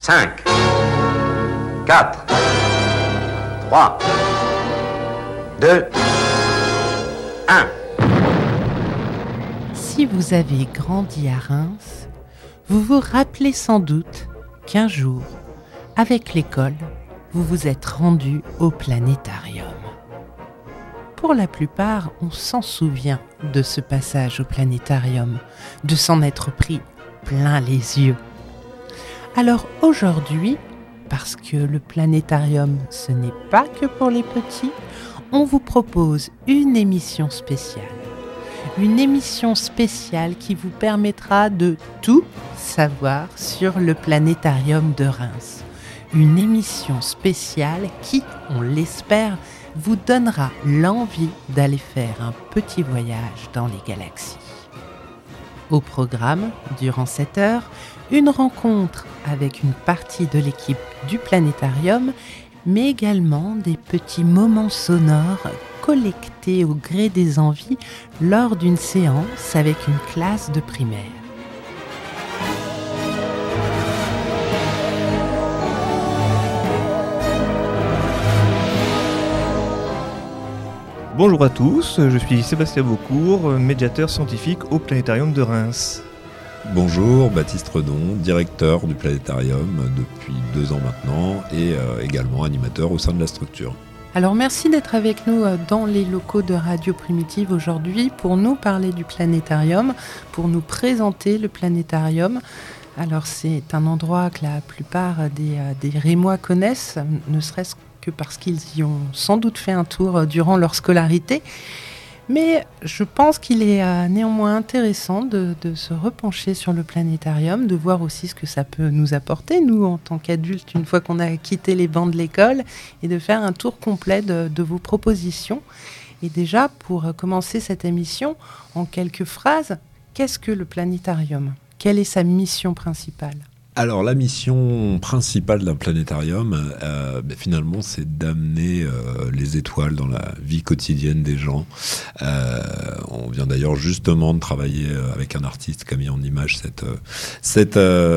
5, 4, 3, 2, 1. Si vous avez grandi à Reims, vous vous rappelez sans doute qu'un jour, avec l'école, vous vous êtes rendu au planétarium. Pour la plupart, on s'en souvient de ce passage au planétarium, de s'en être pris plein les yeux. Alors aujourd'hui, parce que le planétarium, ce n'est pas que pour les petits, on vous propose une émission spéciale. Une émission spéciale qui vous permettra de tout savoir sur le planétarium de Reims. Une émission spéciale qui, on l'espère, vous donnera l'envie d'aller faire un petit voyage dans les galaxies. Au programme, durant cette heure, une rencontre avec une partie de l'équipe du planétarium, mais également des petits moments sonores collectés au gré des envies lors d'une séance avec une classe de primaire. Bonjour à tous, je suis Sébastien Beaucourt, médiateur scientifique au Planétarium de Reims. Bonjour, Baptiste Redon, directeur du Planétarium depuis 2 ans maintenant et également animateur au sein de la structure. Alors merci d'être avec nous dans les locaux de Radio Primitive aujourd'hui pour nous parler du planétarium, pour nous présenter le planétarium. Alors c'est un endroit que la plupart des Rémois connaissent, ne serait-ce que parce qu'ils y ont sans doute fait un tour durant leur scolarité. Mais je pense qu'il est néanmoins intéressant de se repencher sur le planétarium, de voir aussi ce que ça peut nous apporter, nous, en tant qu'adultes, une fois qu'on a quitté les bancs de l'école, et de faire un tour complet de vos propositions. Et déjà, pour commencer cette émission, en quelques phrases, qu'est-ce que le planétarium ? Quelle est sa mission principale ? Alors la mission principale d'un planétarium, finalement, c'est d'amener les étoiles dans la vie quotidienne des gens. On vient d'ailleurs justement de travailler avec un artiste qui a mis en image cette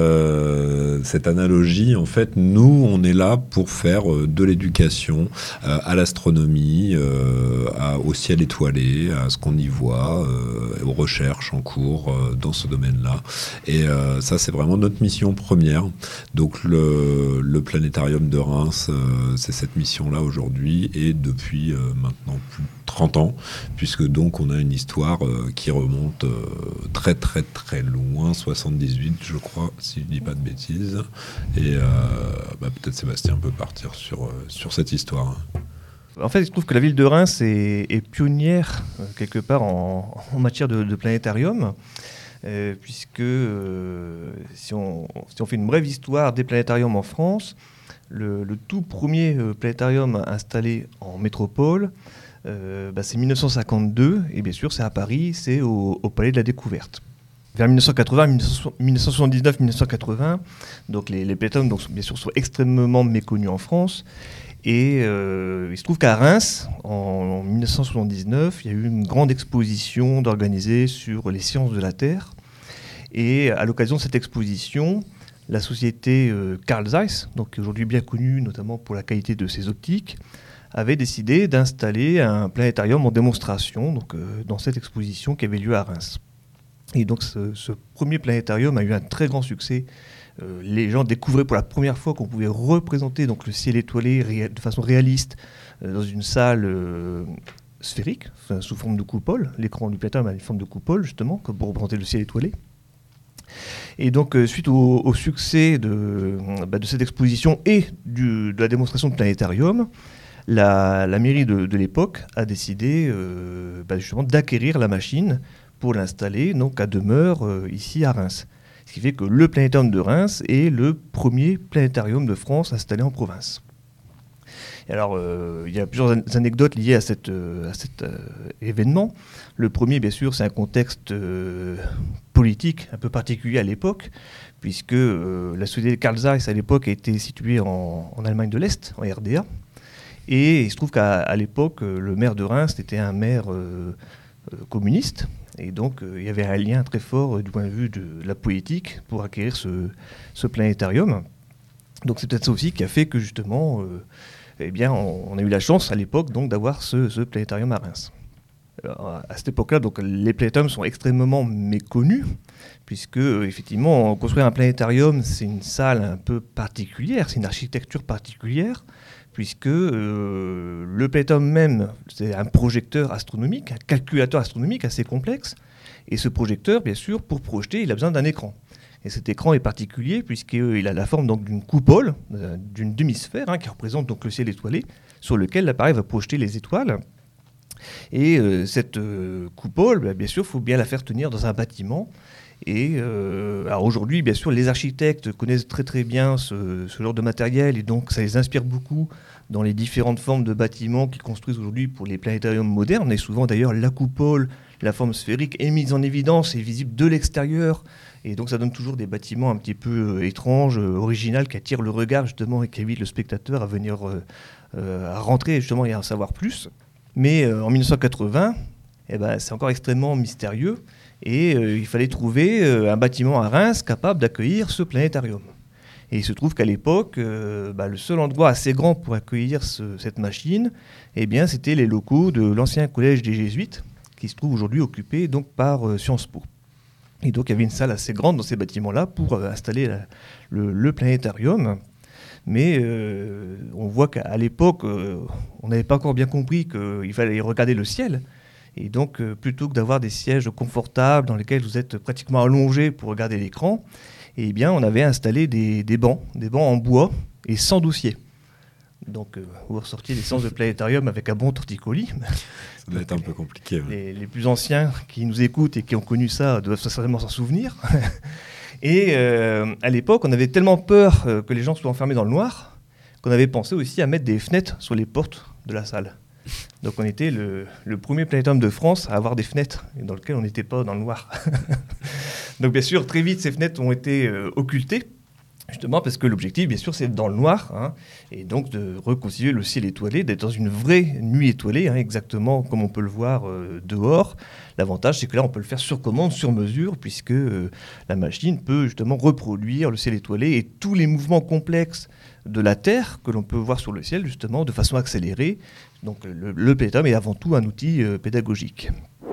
analogie. En fait, nous, on est là pour faire de l'éducation à l'astronomie, au ciel étoilé, à ce qu'on y voit, aux recherches en cours dans ce domaine-là. Et ça, c'est vraiment notre mission première. Donc le planétarium de Reims, c'est cette mission-là aujourd'hui et depuis maintenant plus de 30 ans, puisque donc on a une histoire qui remonte très très très loin, 78 je crois, si je ne dis pas de bêtises. Et peut-être Sébastien peut partir sur cette histoire. En fait, il se trouve que la ville de Reims est pionnière quelque part en matière de planétarium. Puisque si on fait une brève histoire des planétariums en France, le tout premier planétarium installé en métropole, c'est 1952, et bien sûr c'est à Paris, c'est au Palais de la Découverte. Vers 1979-1980, donc les planétariums donc, bien sûr, sont extrêmement méconnus en France. Et il se trouve qu'à Reims, en 1979, il y a eu une grande exposition organisée sur les sciences de la Terre. Et à l'occasion de cette exposition, la société Carl Zeiss, donc aujourd'hui bien connue notamment pour la qualité de ses optiques, avait décidé d'installer un planétarium en démonstration dans cette exposition qui avait lieu à Reims. Et donc ce premier planétarium a eu un très grand succès. Les gens découvraient pour la première fois qu'on pouvait représenter donc, le ciel étoilé de façon réaliste dans une salle sphérique, sous forme de coupole. L'écran du planétarium a une forme de coupole, justement, pour représenter le ciel étoilé. Et donc, suite au succès de cette exposition et de la démonstration de planétarium, la mairie de l'époque a décidé justement d'acquérir la machine pour l'installer donc, à demeure ici à Reims. Ce qui fait que le planétarium de Reims est le premier planétarium de France installé en province. Et alors, il y a plusieurs anecdotes liées à cet événement. Le premier, bien sûr, c'est un contexte politique un peu particulier à l'époque, puisque la société Carl Zeiss, à l'époque, était située en Allemagne de l'Est, en RDA. Et il se trouve qu'à l'époque, le maire de Reims était un maire communiste. Et donc, il y avait un lien très fort du point de vue de la politique pour acquérir ce planétarium. Donc c'est peut-être ça aussi qui a fait que justement, on a eu la chance à l'époque donc d'avoir ce planétarium à Reims. Alors, à cette époque-là, donc, les planétariums sont extrêmement méconnus, puisque effectivement, construire un planétarium, c'est une salle un peu particulière, c'est une architecture particulière, puisque le planétarium même, c'est un projecteur astronomique, un calculateur astronomique assez complexe, et ce projecteur, bien sûr, pour projeter, il a besoin d'un écran. Et cet écran est particulier puisqu'il a la forme donc, d'une coupole, d'une demi-sphère, qui représente donc, le ciel étoilé, sur lequel l'appareil va projeter les étoiles. Et cette coupole, bien sûr, il faut bien la faire tenir dans un bâtiment. Et alors aujourd'hui, bien sûr, les architectes connaissent très très bien ce genre de matériel et donc ça les inspire beaucoup dans les différentes formes de bâtiments qu'ils construisent aujourd'hui pour les planétariums modernes. Et souvent d'ailleurs, la coupole, la forme sphérique est mise en évidence et visible de l'extérieur. Et donc ça donne toujours des bâtiments un petit peu étranges, originaux, qui attirent le regard justement et qui invitent le spectateur à venir à rentrer justement et à en savoir plus. Mais en 1980, c'est encore extrêmement mystérieux et il fallait trouver un bâtiment à Reims capable d'accueillir ce planétarium. Et il se trouve qu'à l'époque, le seul endroit assez grand pour accueillir cette machine, c'était les locaux de l'ancien collège des Jésuites, qui se trouve aujourd'hui occupé donc, par Sciences Po. Et donc il y avait une salle assez grande dans ces bâtiments-là pour installer le planétarium. Mais on voit qu'à l'époque, on n'avait pas encore bien compris qu'il fallait regarder le ciel. Et donc, plutôt que d'avoir des sièges confortables dans lesquels vous êtes pratiquement allongé pour regarder l'écran, on avait installé des bancs en bois et sans dossier. Donc, vous ressortiez des séances de planétarium avec un bon torticolis. Ça doit être un peu compliqué. Ouais. Les plus anciens qui nous écoutent et qui ont connu ça doivent certainement s'en souvenir. Et à l'époque, on avait tellement peur que les gens soient enfermés dans le noir qu'on avait pensé aussi à mettre des fenêtres sur les portes de la salle. Donc on était le premier planétarium de France à avoir des fenêtres dans lequel on n'était pas dans le noir. Donc bien sûr, très vite, ces fenêtres ont été occultées, justement parce que l'objectif, bien sûr, c'est d'être dans le noir, et donc de reconstituer le ciel étoilé, d'être dans une vraie nuit étoilée, exactement comme on peut le voir dehors. L'avantage, c'est que là, on peut le faire sur commande, sur mesure, puisque la machine peut justement reproduire le ciel étoilé et tous les mouvements complexes de la Terre que l'on peut voir sur le ciel, justement, de façon accélérée. Donc le planétarium est avant tout un outil pédagogique.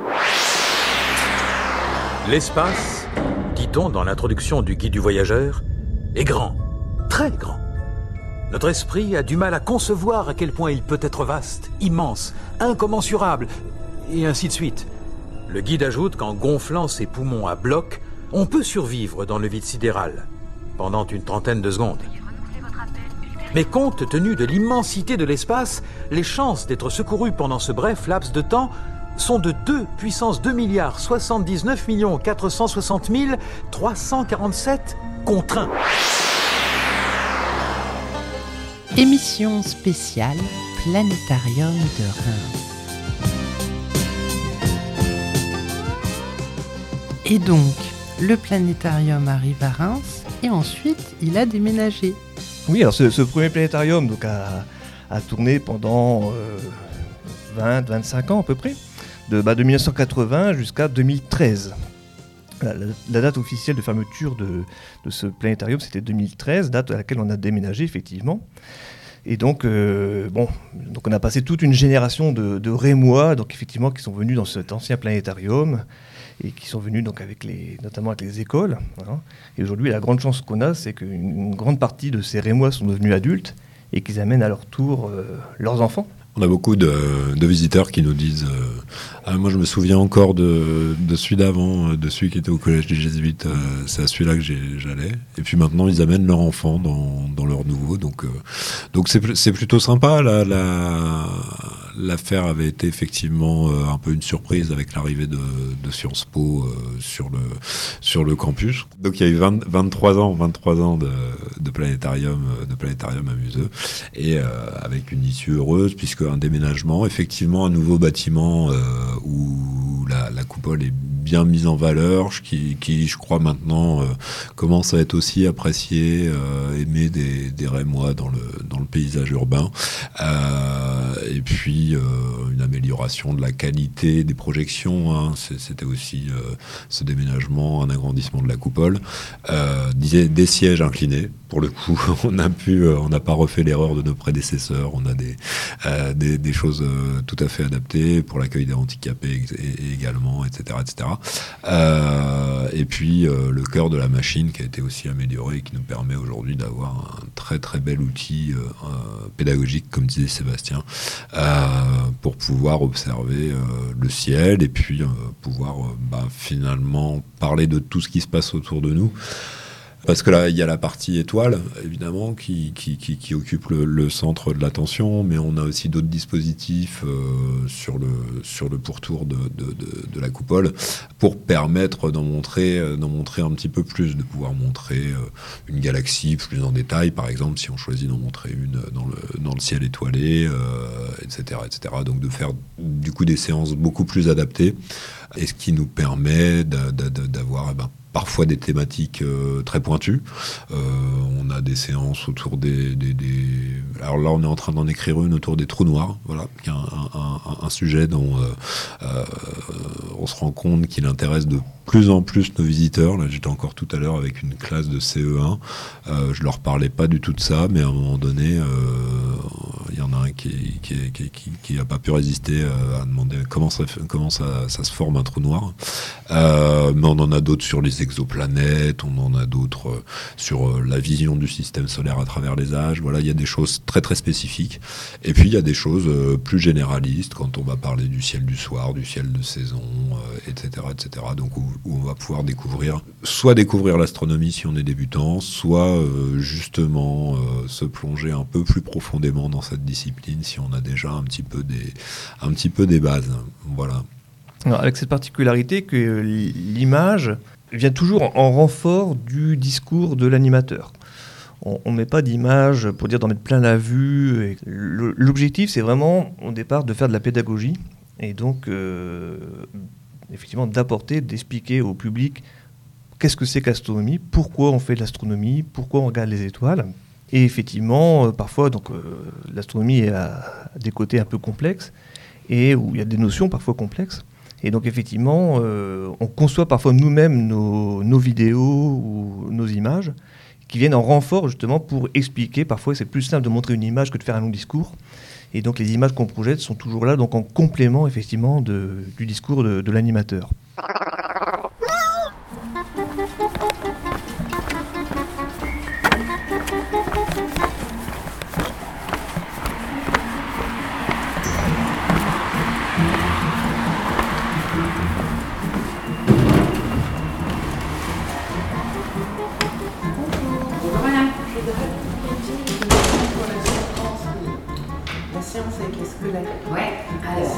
L'espace, dit-on dans l'introduction du Guide du voyageur, est grand, très grand. Notre esprit a du mal à concevoir à quel point il peut être vaste, immense, incommensurable, et ainsi de suite. Le guide ajoute qu'en gonflant ses poumons à bloc, on peut survivre dans le vide sidéral pendant une trentaine de secondes. Mais compte tenu de l'immensité de l'espace, les chances d'être secouru pendant ce bref laps de temps sont de 2 puissance 2 milliards 79 460 347 contre 1. Émission spéciale Planétarium de Reims. Et donc, le planétarium arrive à Reims et ensuite il a déménagé. Oui, alors ce premier planétarium donc, a tourné pendant 20-25 ans à peu près, de 1980 jusqu'à 2013. La date officielle de fermeture de ce planétarium, c'était 2013, date à laquelle on a déménagé effectivement. Et donc, donc on a passé toute une génération de Rémois, donc effectivement, qui sont venus dans cet ancien planétarium et qui sont venus donc notamment avec les écoles. Et aujourd'hui, la grande chance qu'on a, c'est qu'une grande partie de ces Rémois sont devenus adultes et qu'ils amènent à leur tour leurs enfants. On a beaucoup de visiteurs qui nous disent moi je me souviens encore de celui d'avant, de celui qui était au collège des Jésuites, c'est à celui-là que j'allais. Et puis maintenant ils amènent leur enfant dans leur nouveau, donc c'est plutôt sympa. L'affaire avait été effectivement un peu une surprise avec l'arrivée de Sciences Po sur le campus. Donc il y a eu 23 ans de planétarium amuseux et avec une issue heureuse puisque un déménagement, effectivement un nouveau bâtiment où la coupole est bien mise en valeur, qui je crois maintenant commence à être aussi apprécié, aimé des Rémois dans le paysage urbain. Et puis une amélioration de la qualité des projections, hein. C'était aussi ce déménagement, un agrandissement de la coupole, des sièges inclinés. Pour le coup, on n'a pas refait l'erreur de nos prédécesseurs. On a des choses tout à fait adaptées pour l'accueil des handicapés également, etc., etc. Et puis le cœur de la machine qui a été aussi amélioré et qui nous permet aujourd'hui d'avoir un très très bel outil pédagogique, comme disait Sébastien, pour pouvoir observer le ciel et puis pouvoir finalement parler de tout ce qui se passe autour de nous. Parce que là, il y a la partie étoile, évidemment, qui occupe le centre de l'attention, mais on a aussi d'autres dispositifs sur le pourtour de la coupole pour permettre d'en montrer un petit peu plus, de pouvoir montrer une galaxie plus en détail, par exemple, si on choisit d'en montrer une dans le ciel étoilé, etc., etc. Donc de faire du coup des séances beaucoup plus adaptées, et ce qui nous permet d'avoir parfois des thématiques très pointues. On a des séances autour des... Alors là, on est en train d'en écrire une autour des trous noirs, voilà, qui est un sujet dont on se rend compte qu'il intéresse de plus en plus nos visiteurs. Là, j'étais encore tout à l'heure avec une classe de CE1. Je leur parlais pas du tout de ça, mais à un moment donné, il y en a un qui a pas pu résister à demander comment ça se forme un trou noir. Mais on en a d'autres sur les exoplanètes, on en a d'autres sur la vision du système solaire à travers les âges. Voilà, il y a des choses très très spécifiques. Et puis il y a des choses plus généralistes quand on va parler du ciel du soir, du ciel de saison, etc., etc. Donc où on va pouvoir découvrir l'astronomie si on est débutant, soit justement se plonger un peu plus profondément dans cette discipline si on a déjà un petit peu des bases. Voilà. Alors, avec cette particularité que l'image vient toujours en renfort du discours de l'animateur. On ne met pas d'image pour dire d'en mettre plein la vue. L'objectif, c'est vraiment, au départ, de faire de la pédagogie et donc, effectivement, d'expliquer au public qu'est-ce que c'est que l'astronomie, pourquoi on fait de l'astronomie, pourquoi on regarde les étoiles. Et effectivement, parfois, l'astronomie a des côtés un peu complexes et où il y a des notions parfois complexes. Et donc effectivement, on conçoit parfois nous-mêmes nos vidéos ou nos images qui viennent en renfort justement pour expliquer. Parfois, c'est plus simple de montrer une image que de faire un long discours. Et donc les images qu'on projette sont toujours là, donc en complément effectivement du discours de l'animateur. Ouais, alors.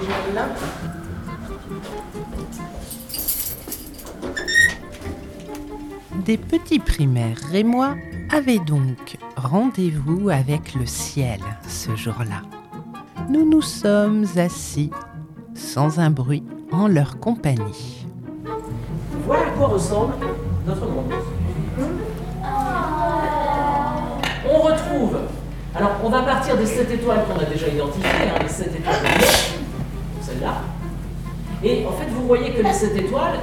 Des petits primaires rémois avaient donc rendez-vous avec le ciel ce jour-là. Nous nous sommes assis, sans un bruit, en leur compagnie. Voilà à quoi ressemble notre monde. On retrouve. Alors, on va partir des 7 étoiles qu'on a déjà identifiées, les 7 étoiles de Lyon, celle-là. Et en fait, vous voyez que les 7 étoiles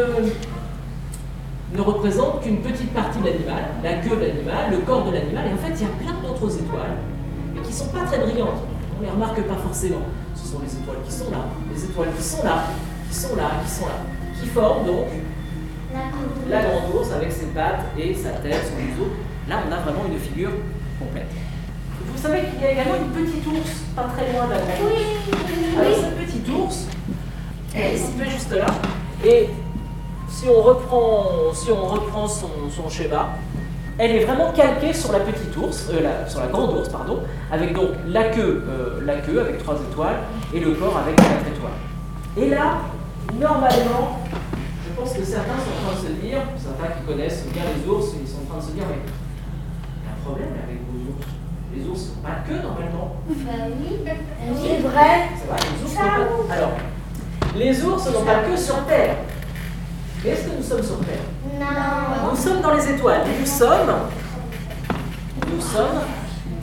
ne représentent qu'une petite partie de l'animal, la queue de l'animal, le corps de l'animal. Et en fait, il y a plein d'autres étoiles, mais qui ne sont pas très brillantes. On ne les remarque pas forcément. Ce sont les étoiles qui sont là, les étoiles qui sont là, qui sont là, qui sont là, qui forment donc la grande ours avec ses pattes et sa tête, son museau. Là, on a vraiment une figure complète. Vous savez qu'il y a également une petite ours, pas très loin de la grande ours. Alors cette petite ours, elle est située juste là. Et si on reprend son schéma, elle est vraiment calquée sur la petite ours, sur la grande ours, pardon, avec donc la queue avec 3 étoiles et le corps avec 4 étoiles. Et là, normalement, je pense que certains sont en train de se dire, certains qui connaissent bien les ours, ils sont en train de se dire, mais il y a un problème avec vos ours. Les ours n'ont pas de queue normalement. Bah oui, C'est vrai. C'est vrai, les ours n'ont pas. Alors, les ours n'ont pas de queue sur Terre. Mais est-ce que nous sommes sur Terre? non. Nous sommes dans les étoiles. Nous sommes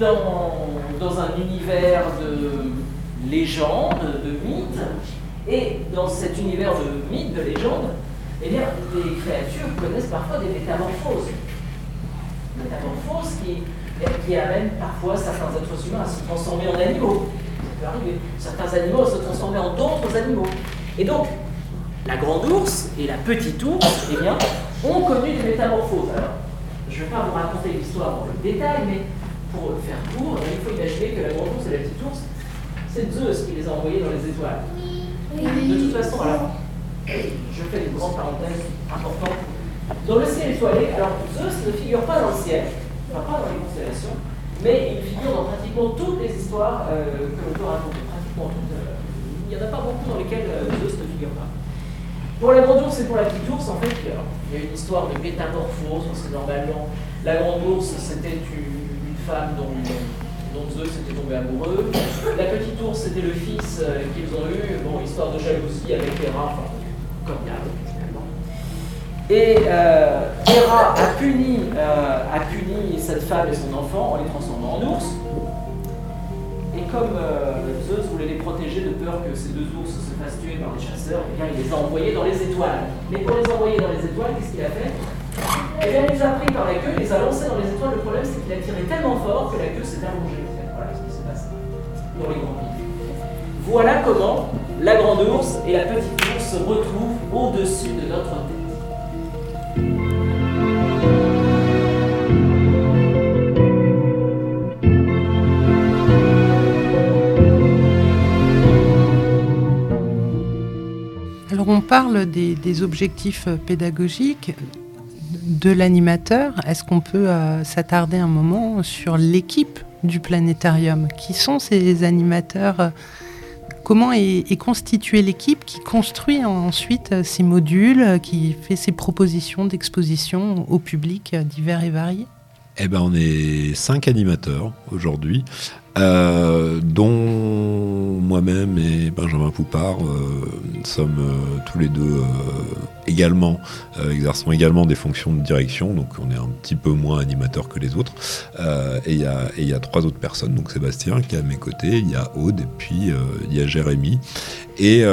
dans un univers de légendes, de mythes, et dans cet univers de mythes, de légendes, eh bien, les créatures connaissent parfois des métamorphoses. Métamorphoses qui amènent parfois certains êtres humains à se transformer en animaux. Ça peut arriver. Certains animaux à se transformer en d'autres animaux. Et donc, la grande ours et la petite ours, eh bien, ont connu des métamorphoses. Alors, je ne vais pas vous raconter l'histoire dans le détail, mais pour le faire court, il faut imaginer que la grande ours et la petite ours, c'est Zeus qui les a envoyés dans les étoiles. De toute façon, alors, je fais une grande parenthèse importante. Dans le ciel étoilé, alors Zeus ne figure pas dans le ciel, enfin pas dans les constellations, mais il figure dans pratiquement toutes les histoires que l'on peut raconter. Pratiquement toutes. Il n'y en a pas beaucoup dans lesquelles Zeus ne figure pas. Pour la grande ours et pour la petite ours, en fait, il y a une histoire de métamorphose, parce que normalement, la grande ours, c'était une femme dont Zeus était tombé amoureux. La petite ours, c'était le fils qu'ils ont eu, bon, histoire de jalousie avec Héra, enfin, comme d'hab, finalement. Et Héra a puni cette femme et son enfant en les transformant en ours. Et comme Zeus voulait les protéger de peur que ces deux ours se fassent tuer par les chasseurs, eh bien, il les a envoyés dans les étoiles. Mais pour les envoyer dans les étoiles, qu'est-ce qu'il a fait? Eh bien, il les a pris par la queue, il les a lancés dans les étoiles. Le problème, c'est qu'il a tiré tellement fort que la queue s'est allongée. Voilà ce qui s'est passé dans les grands pays. Voilà comment la grande ours et la petite ours se retrouvent au-dessus de notre tête. Alors on parle des objectifs pédagogiques de l'animateur. Est-ce qu'on peut s'attarder un moment sur l'équipe du planétarium? Qui sont ces animateurs? Comment est constituée l'équipe qui construit ensuite ces modules, qui fait ces propositions d'exposition au public divers et variés? Eh ben, on est 5 animateurs aujourd'hui, dont moi-même et Benjamin Poupard sommes tous les deux exerçons également des fonctions de direction, donc on est un petit peu moins animateurs que les autres. Et il y a 3 autres personnes, donc Sébastien qui est à mes côtés, il y a Aude et puis il y a Jérémy. Et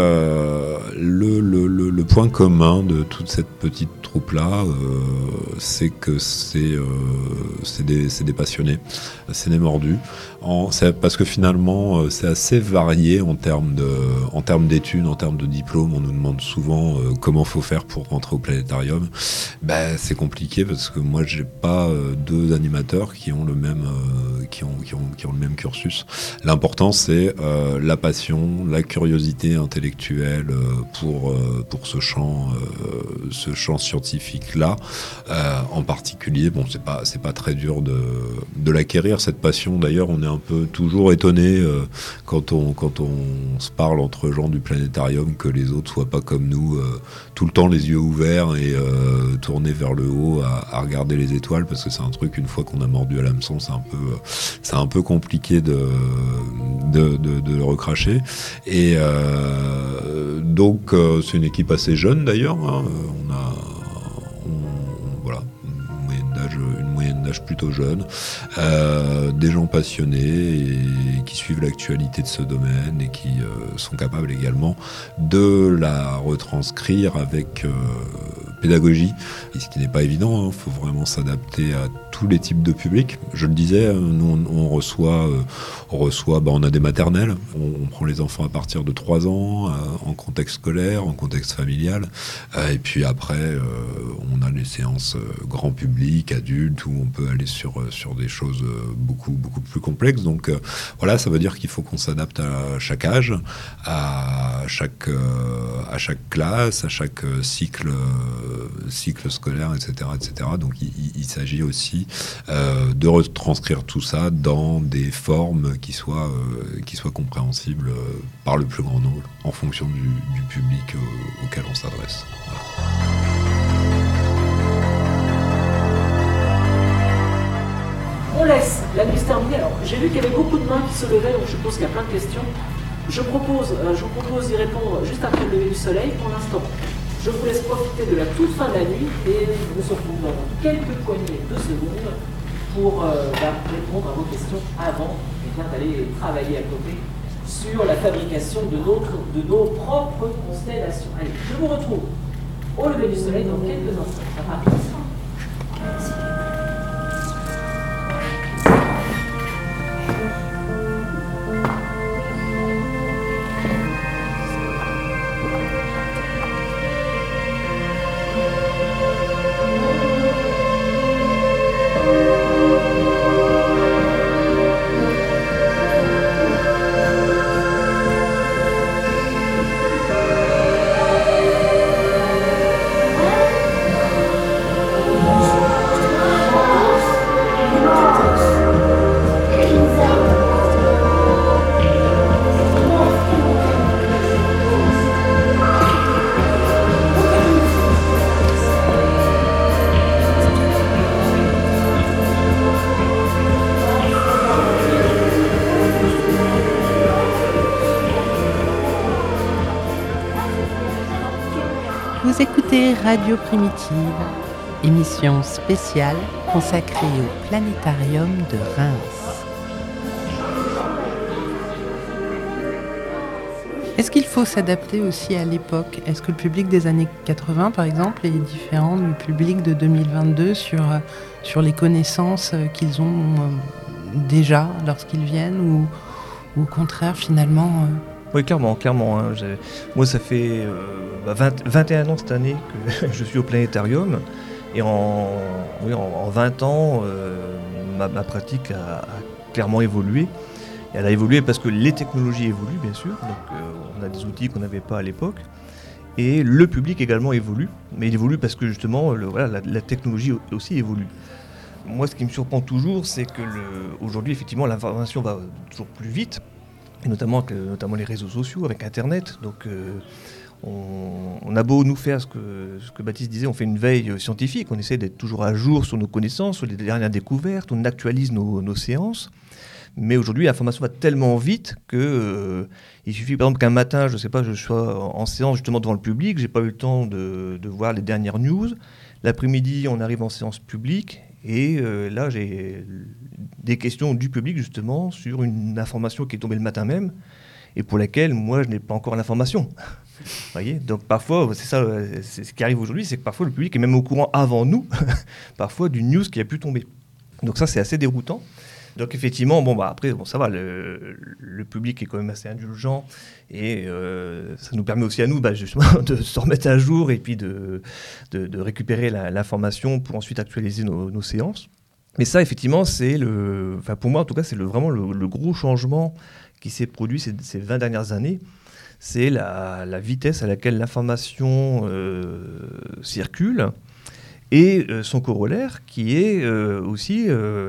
le point commun de toute cette petite troupe-là, c'est que c'est des passionnés, c'est des mordus. Parce que finalement, c'est assez varié en termes d'études, en termes de diplômes. On nous demande souvent comment faut faire pour rentrer au planétarium. Ben, c'est compliqué parce que moi, j'ai pas 2 animateurs qui ont le même cursus. L'important, c'est la passion, la curiosité intellectuelle pour ce champ scientifique-là. En particulier, bon, c'est pas très dur de l'acquérir, cette passion. D'ailleurs, on est un peu toujours étonné quand on se parle entre gens du planétarium que les autres soient pas comme nous, tout le temps les yeux ouverts et tournés vers le haut à regarder les étoiles, parce que c'est un truc, une fois qu'on a mordu à l'hameçon, c'est un peu compliqué de le recracher. Et donc c'est une équipe assez jeune d'ailleurs, hein. Voilà, une moyenne d'âge plutôt jeune, des gens passionnés et qui suivent l'actualité de ce domaine et qui sont capables également de la retranscrire avec pédagogie, et ce qui n'est pas évident, hein. Faut vraiment s'adapter à tous les types de publics. Je le disais, nous on reçoit, on a des maternelles, on prend les enfants à partir de 3 ans, en contexte scolaire, en contexte familial, et puis après on a les séances grand public, adultes, où on peut aller sur des choses beaucoup plus complexes. Donc voilà, ça veut dire qu'il faut qu'on s'adapte à chaque âge, à chaque classe, à chaque cycle scolaire, etc. Donc il s'agit aussi de retranscrire tout ça dans des formes qui soient compréhensibles par le plus grand nombre, en fonction du public auquel on s'adresse. Voilà. On laisse la nuit se terminer. Alors, j'ai vu qu'il y avait beaucoup de mains qui se levaient, donc je suppose qu'il y a plein de questions. Je vous propose d'y répondre juste après le lever du soleil. Pour l'instant, je vous laisse profiter de la toute fin de la nuit et nous nous retrouvons dans quelques poignées de secondes pour répondre à vos questions avant d'aller travailler à côté sur la fabrication de nos propres constellations. Allez, je vous retrouve au lever du soleil dans quelques instants. Ça va rapide. Vous écoutez Radio Primitive, émission spéciale consacrée au planétarium de Reims. Est-ce qu'il faut s'adapter aussi à l'époque ? Est-ce que le public des années 80, par exemple, est différent du public de 2022 sur les connaissances qu'ils ont déjà lorsqu'ils viennent ou au contraire, finalement Oui, clairement. Hein. Moi, ça fait 21 ans cette année que je suis au planétarium. Et en 20 ans, ma pratique a clairement évolué. Et elle a évolué parce que les technologies évoluent, bien sûr. Donc, on a des outils qu'on n'avait pas à l'époque. Et le public également évolue. Mais il évolue parce que, justement, la technologie aussi évolue. Moi, ce qui me surprend toujours, c'est que aujourd'hui, effectivement, l'information va toujours plus vite. Et notamment les réseaux sociaux, avec Internet. Donc, on a beau nous faire ce que Baptiste disait, on fait une veille scientifique, on essaie d'être toujours à jour sur nos connaissances, sur les dernières découvertes, on actualise nos séances. Mais aujourd'hui, l'information va tellement vite que il suffit par exemple qu'un matin, je sois en séance justement devant le public, j'ai pas eu le temps de voir les dernières news. L'après-midi, on arrive en séance publique et là, j'ai des questions du public justement sur une information qui est tombée le matin même et pour laquelle moi, je n'ai pas encore l'information. Voyez, donc parfois, c'est ce qui arrive aujourd'hui, c'est que parfois le public est même au courant avant nous, parfois d'une news qui a pu tomber. Donc ça, c'est assez déroutant. Donc effectivement, après, ça va, le public est quand même assez indulgent et ça nous permet aussi à nous justement de se remettre à jour et puis de récupérer l'information pour ensuite actualiser nos séances. Mais ça, effectivement, pour moi en tout cas, c'est vraiment le gros changement qui s'est produit ces 20 dernières années. C'est la vitesse à laquelle l'information circule et son corollaire qui est aussi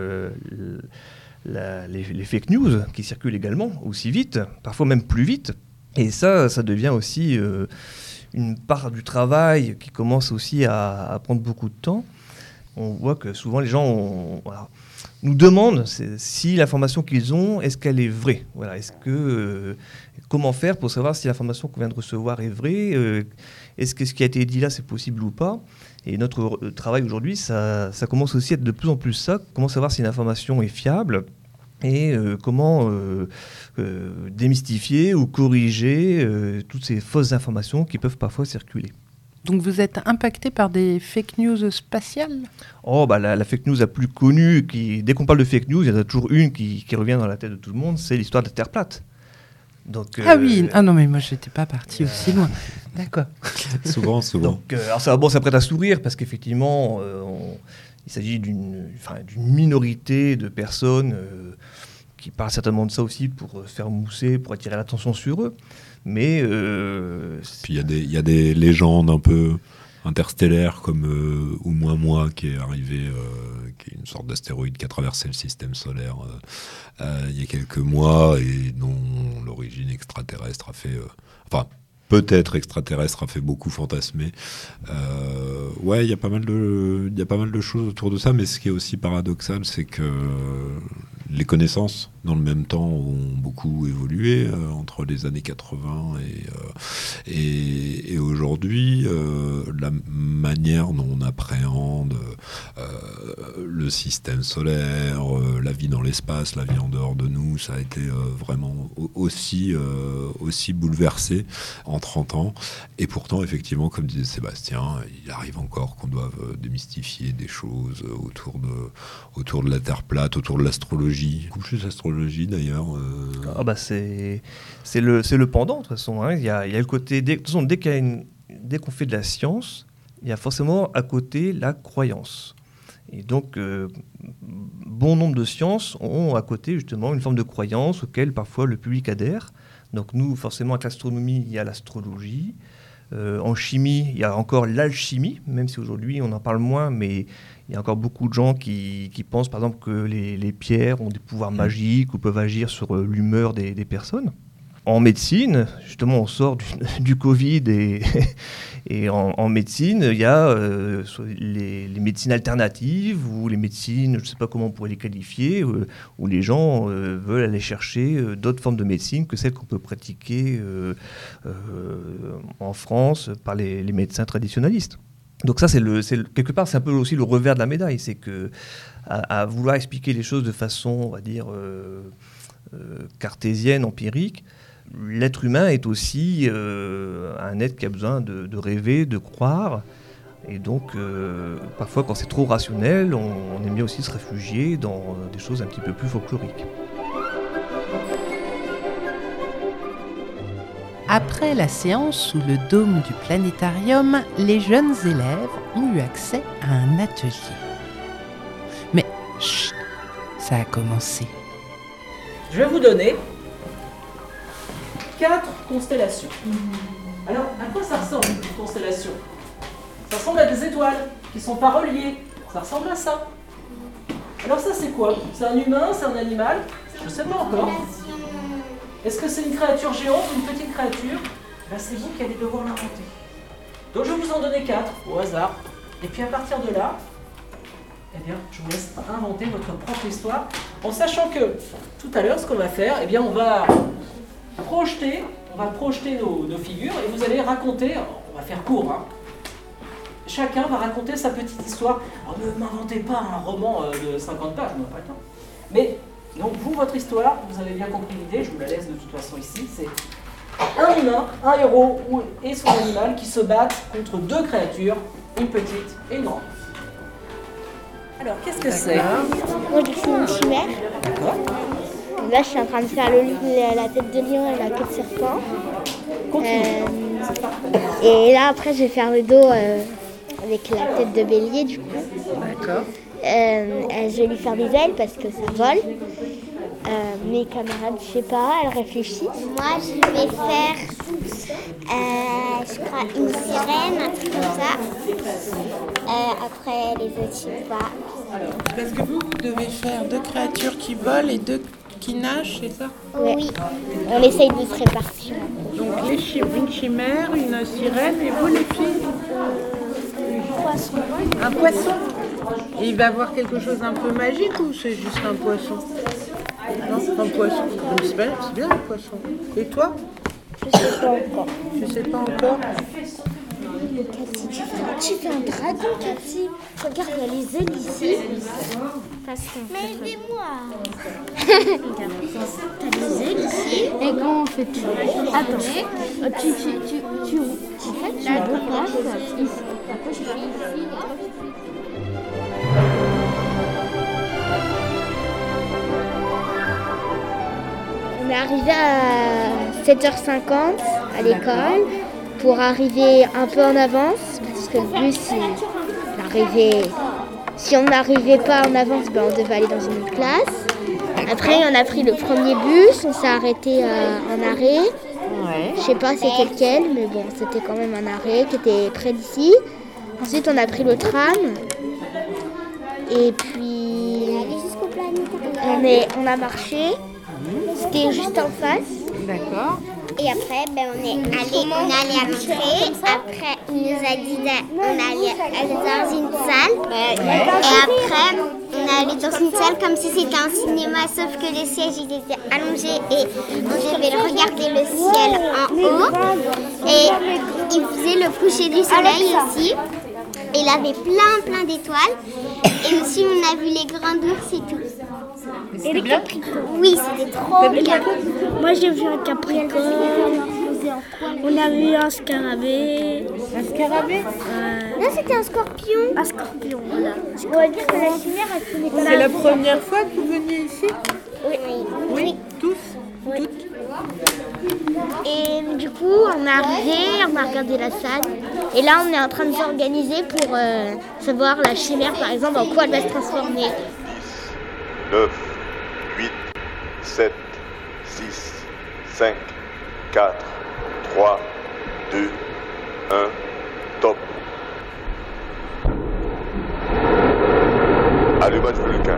les fake news qui circulent également aussi vite, parfois même plus vite. Et ça devient aussi une part du travail qui commence aussi à prendre beaucoup de temps. On voit que souvent les gens nous demandent si l'information qu'ils ont, est-ce qu'elle est vraie ? Voilà, comment faire pour savoir si l'information qu'on vient de recevoir est vraie ? Est-ce que ce qui a été dit là, c'est possible ou pas ? Et notre travail aujourd'hui, ça commence aussi à être de plus en plus ça. Comment savoir si une information est fiable et comment démystifier ou corriger toutes ces fausses informations qui peuvent parfois circuler. Donc vous êtes impacté par des fake news spatiales ? La fake news la plus connue, dès qu'on parle de fake news, il y en a toujours une qui revient dans la tête de tout le monde, c'est l'histoire de la Terre plate. Donc, non mais moi j'étais pas parti aussi loin. D'accord. Souvent. Donc, ça prête à sourire parce qu'effectivement, il s'agit d'une minorité de personnes qui parlent certainement de ça aussi pour faire mousser, pour attirer l'attention sur eux. Mais puis il y a des légendes un peu interstellaires comme Oumuamua qui est arrivé, qui est une sorte d'astéroïde qui a traversé le système solaire il y a quelques mois et dont l'origine extraterrestre a fait, peut-être extraterrestre a fait beaucoup fantasmer. Il y a pas mal de choses autour de ça, mais ce qui est aussi paradoxal, c'est que Les connaissances, dans le même temps, ont beaucoup évolué entre les années 80 et aujourd'hui. La manière dont on appréhende le système solaire, la vie dans l'espace, la vie en dehors de nous, ça a été vraiment aussi bouleversé en 30 ans. Et pourtant, effectivement, comme disait Sébastien, il arrive encore qu'on doive démystifier des choses autour de la Terre plate, autour de l'astrologie. Beaucoup plus l'astrologie d'ailleurs. C'est le pendant de toute façon. Hein. Il y a le côté. De toute façon, dès qu'on fait de la science, il y a forcément à côté la croyance. Et donc, bon nombre de sciences ont à côté justement une forme de croyance auquel parfois le public adhère. Donc nous, forcément, avec l'astronomie, il y a l'astrologie. En chimie, il y a encore l'alchimie, même si aujourd'hui on en parle moins, mais il y a encore beaucoup de gens qui pensent par exemple que les pierres ont des pouvoirs magiques ou peuvent agir sur l'humeur des personnes. En médecine, justement, on sort du Covid et en médecine, il y a les médecines alternatives ou les médecines, je ne sais pas comment on pourrait les qualifier, où les gens veulent aller chercher d'autres formes de médecine que celles qu'on peut pratiquer en France par les médecins traditionnalistes. Donc ça, quelque part, c'est un peu aussi le revers de la médaille, c'est que à vouloir expliquer les choses de façon, on va dire, cartésienne, empirique, l'être humain est aussi un être qui a besoin de rêver, de croire. Et donc, parfois, quand c'est trop rationnel, on aime bien aussi se réfugier dans des choses un petit peu plus folkloriques. Après la séance sous le dôme du planétarium, les jeunes élèves ont eu accès à un atelier. Mais, chut, ça a commencé. Je vais vous donner 4 constellations. Alors, à quoi ça ressemble, une constellation? Ça ressemble à des étoiles qui ne sont pas reliées. Ça ressemble à ça. Alors ça, c'est quoi? C'est un humain? C'est un animal? Je ne sais pas encore. Est-ce que c'est une créature géante ou une petite créature? C'est vous qui allez devoir l'inventer. Donc je vais vous en donner 4 au hasard. Et puis à partir de là, je vous laisse inventer votre propre histoire. En sachant que tout à l'heure, ce qu'on va faire, on va projeter nos figures et vous allez raconter, on va faire court, hein. Chacun va raconter sa petite histoire. Alors ne m'inventez pas un roman de 50 pages, on n'a pas le temps. Mais donc vous, votre histoire, vous avez bien compris l'idée, je vous la laisse de toute façon ici, c'est un humain, un héros et son animal qui se battent contre 2 créatures, une petite et une grande. Alors, qu'est-ce que c'est? Moi, je suis une chimère. D'accord. Là, je suis en train de faire la tête de lion et la queue de serpent. Et là, après, je vais faire le dos avec la tête de bélier, du coup. D'accord. Je vais lui faire des ailes parce que ça vole. Mes camarades, je sais pas, elles réfléchissent. Moi, je vais faire, je crois, une sirène, un truc comme ça. Après, les autres, je sais pas. Parce que vous devez faire 2 créatures qui volent et 2 qui nagent, c'est ça? Oui. On essaye de se répartir. Donc une chimère, une sirène et vous les filles? Poisson. Un poisson? Et il va avoir quelque chose un peu magique ou c'est juste un poisson? Non, c'est un poisson. C'est bien le poisson. Et toi? Je sais pas encore. Tu sais pas encore? Tu fais un dragon, Cathy. Regarde, il y a les ailes ici. Mais aidez-moi. T'as les ailes ici. Et comment on fait tout? Attends. En fait, tu repasses ici. Après, je fais ici. On est arrivé à 7h50 à l'école pour arriver un peu en avance parce que le bus il arrivait. Si on n'arrivait pas en avance, on devait aller dans une autre classe. Après, on a pris le premier bus, on s'est arrêté en arrêt. Ouais. Je sais pas c'est lequel, mais bon, c'était quand même un arrêt qui était près d'ici. Ensuite, on a pris le tram. Et puis, on a marché. C'était juste en face. D'accord. Et après, on est allé à l'entrée. Après, il nous a dit on allait aller dans une salle. Et après, on est allé dans une salle comme si c'était un cinéma, sauf que les sièges ils étaient allongés et on devait regarder le ciel en haut. Et il faisait le coucher du soleil aussi. Et il avait plein d'étoiles. Et aussi on a vu les grands ours et tout. Et les capricornes. Oui, c'était trop bien. Moi j'ai vu un capricorne. On a vu un scarabée. Un scarabée Non, c'était un scorpion. Un scorpion, voilà. On va dire que la chimère a fait les C'est la première fois que vous veniez ici? Oui. Tous? Oui. Et du coup, on est arrivé, on a regardé la salle. Et là, on est en train de s'organiser pour savoir la chimère, par exemple, en quoi elle va se transformer. 9, 8, 7, 6, 5, 4, 3, 2, 1, top. Allumage Vulcain.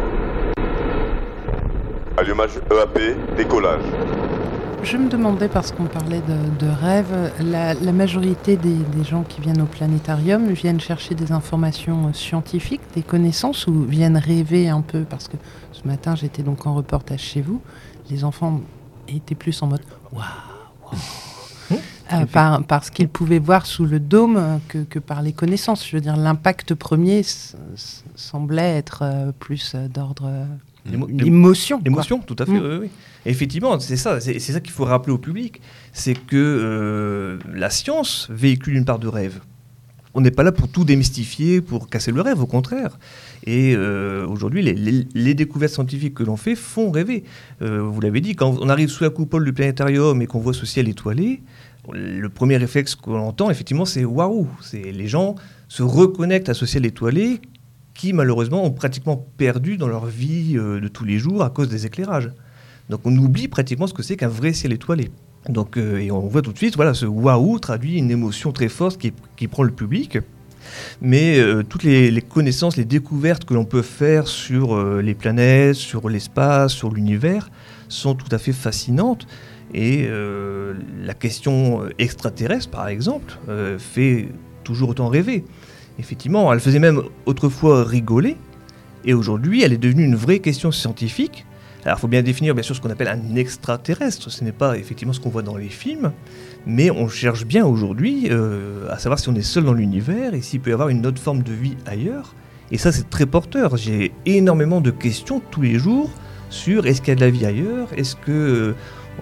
Allumage EAP, décollage. Je me demandais, parce qu'on parlait de rêves, la majorité des gens qui viennent au planétarium viennent chercher des informations scientifiques, des connaissances, ou viennent rêver un peu, parce que ce matin j'étais donc en reportage chez vous, les enfants étaient plus en mode waouh, par ce qu'ils pouvaient voir sous le dôme que par les connaissances. Je veux dire, l'impact premier semblait être plus d'ordre l'émotion. L'émotion, tout à fait, oui. Et effectivement, c'est ça qu'il faut rappeler au public, c'est que la science véhicule une part de rêve. On n'est pas là pour tout démystifier, pour casser le rêve, au contraire. Et aujourd'hui, les découvertes scientifiques que l'on fait font rêver. Vous l'avez dit, quand on arrive sous la coupole du planétarium et qu'on voit ce ciel étoilé, le premier réflexe qu'on entend, effectivement, c'est waouh. Les gens se reconnectent à ce ciel étoilé qui, malheureusement, ont pratiquement perdu dans leur vie de tous les jours à cause des éclairages. Donc on oublie pratiquement ce que c'est qu'un vrai ciel étoilé. Donc, et on voit tout de suite, voilà, ce waouh traduit une émotion très forte qui prend le public. Mais toutes les connaissances, les découvertes que l'on peut faire sur les planètes, sur l'espace, sur l'univers, sont tout à fait fascinantes. Et la question extraterrestre, par exemple, fait toujours autant rêver. Effectivement, elle faisait même autrefois rigoler. Et aujourd'hui, elle est devenue une vraie question scientifique. Alors, il faut bien définir, bien sûr, ce qu'on appelle un extraterrestre. Ce n'est pas effectivement ce qu'on voit dans les films, mais on cherche bien aujourd'hui à savoir si on est seul dans l'univers et s'il peut y avoir une autre forme de vie ailleurs. Et ça, c'est très porteur. J'ai énormément de questions tous les jours sur est-ce qu'il y a de la vie ailleurs ? Est-ce que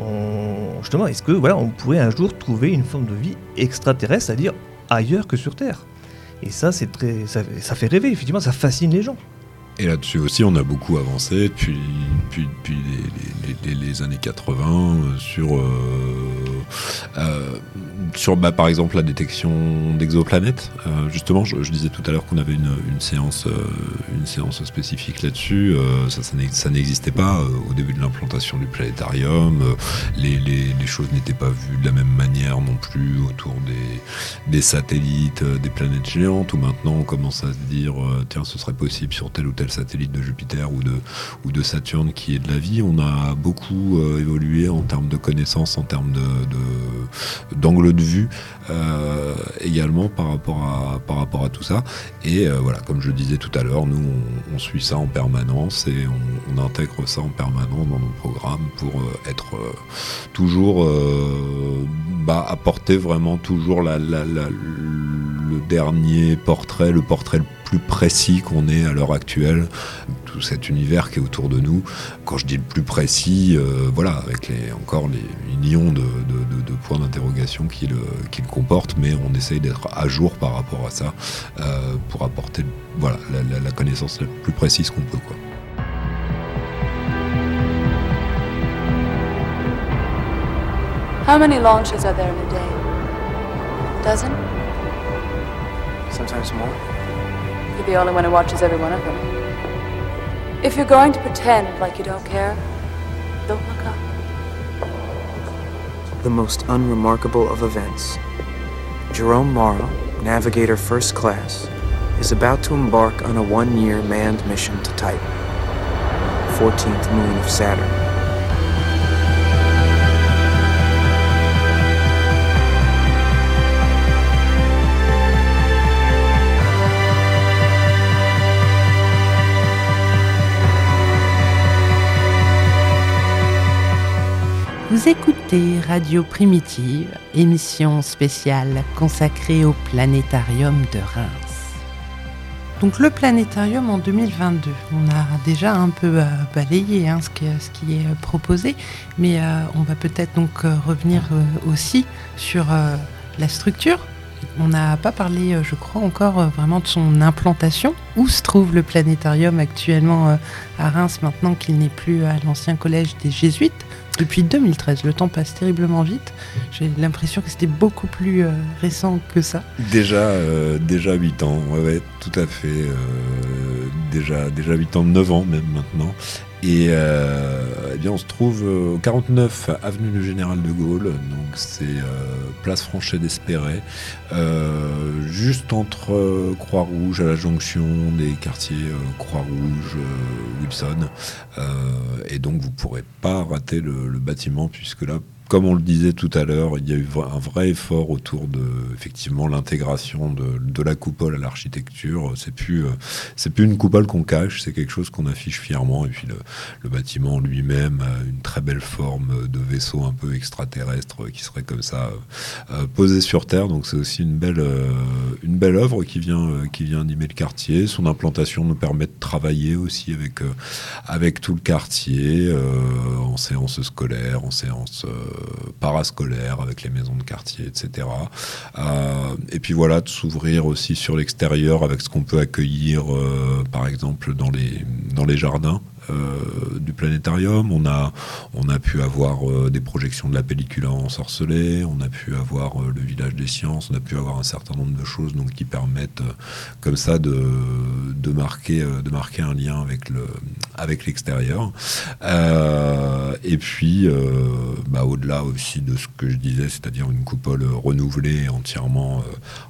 on pourrait un jour trouver une forme de vie extraterrestre, c'est-à-dire ailleurs que sur Terre ? Et ça, ça fait rêver, effectivement, ça fascine les gens. Et là-dessus aussi, on a beaucoup avancé depuis les années 80 sur par exemple la détection d'exoplanètes. Justement, je disais tout à l'heure qu'on avait une séance spécifique là-dessus. Ça n'existait pas au début de l'implantation du planétarium. Les choses n'étaient pas vues de la même manière non plus autour des satellites, des planètes géantes, où maintenant on commence à se dire tiens, ce serait possible sur tel ou tel satellite de Jupiter ou de Saturne qui est de la vie. On a beaucoup évolué en termes de connaissances, en termes d'angle de vue également par rapport à tout ça. Et voilà, comme je disais tout à l'heure, nous on suit ça en permanence et on intègre ça en permanence dans nos programmes pour être toujours apporter vraiment toujours le dernier portrait, le portrait le plus précis qu'on ait à l'heure actuelle, tout cet univers qui est autour de nous. Quand je dis le plus précis, avec les millions de points d'interrogation qu'il comporte, mais on essaye d'être à jour par rapport à ça pour apporter la connaissance la plus précise qu'on peut, quoi. How many launches are there in a day? Dozen? Sometimes more. You're the only one who watches every one of them. If you're going to pretend like you don't care, don't look up. The most unremarkable of events. Jerome Morrow, Navigator First Class, is about to embark on a 1-year manned mission to Titan, 14th moon of Saturn. Vous écoutez Radio Primitive, émission spéciale consacrée au planétarium de Reims. Donc le planétarium en 2022, on a déjà un peu balayé ce qui est proposé, mais on va peut-être donc revenir aussi sur la structure. On n'a pas parlé, je crois, encore vraiment de son implantation. Où se trouve le planétarium actuellement à Reims, maintenant qu'il n'est plus à l'ancien collège des Jésuites ? Depuis 2013, le temps passe terriblement vite. J'ai l'impression que c'était beaucoup plus récent que ça. Déjà 8 ans, ouais, tout à fait. Déjà 8 ans, 9 ans même maintenant. Et eh bien on se trouve au 49 avenue du Général de Gaulle, donc c'est place Franchet d'Espéret, juste entre Croix-Rouge, à la jonction des quartiers Croix-Rouge, Wilson, et donc vous pourrez pas rater le bâtiment, puisque là, comme on le disait tout à l'heure, il y a eu un vrai effort autour de effectivement l'intégration de la coupole à l'architecture. C'est plus une coupole qu'on cache, c'est quelque chose qu'on affiche fièrement. Et puis le bâtiment lui-même a une très belle forme de vaisseau un peu extraterrestre qui serait comme ça posé sur Terre. Donc c'est aussi une belle œuvre qui vient animer le quartier. Son implantation nous permet de travailler aussi avec tout le quartier en séance scolaire, en séance parascolaire, avec les maisons de quartier, etc. Et puis voilà, de s'ouvrir aussi sur l'extérieur avec ce qu'on peut accueillir, par exemple, dans les jardins du planétarium. On a pu avoir des projections de la pellicule ensorcelée, on a pu avoir le village des sciences, on a pu avoir un certain nombre de choses donc, qui permettent comme ça de marquer un lien avec l'extérieur. Et puis au-delà aussi de ce que je disais, c'est-à-dire une coupole renouvelée, entièrement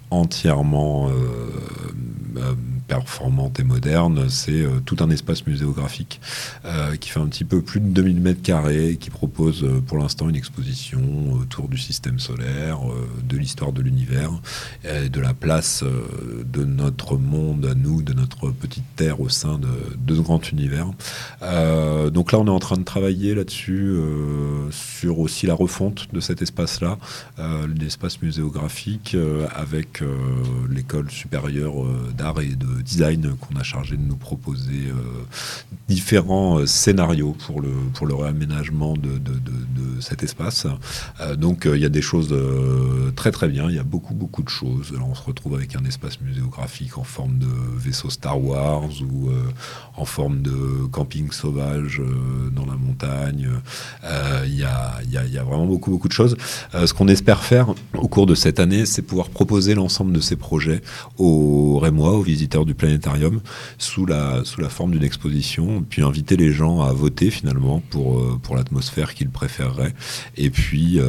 performante et moderne, c'est tout un espace muséographique qui fait un petit peu plus de 2000 mètres carrés, qui propose pour l'instant une exposition autour du système solaire, de l'histoire de l'univers, et de la place de notre monde à nous, de notre petite terre au sein de ce grand univers. Donc là, on est en train de travailler là-dessus, sur aussi la refonte de cet espace-là, l'espace muséographique, avec l'école supérieure d'art et de design qu'on a chargé de nous proposer différents scénarios pour le réaménagement de cet espace. Donc il y a des choses très très bien, il y a beaucoup de choses. Là, on se retrouve avec un espace muséographique en forme de vaisseau Star Wars ou en forme de camping sauvage dans la montagne. Il y a vraiment beaucoup de choses. Ce qu'on espère faire au cours de cette année, c'est pouvoir proposer l'ensemble de ces projets aux Rémois, aux visiteurs du planétarium, sous la forme d'une exposition, puis inviter les gens à voter finalement pour l'atmosphère qu'ils préféreraient, et puis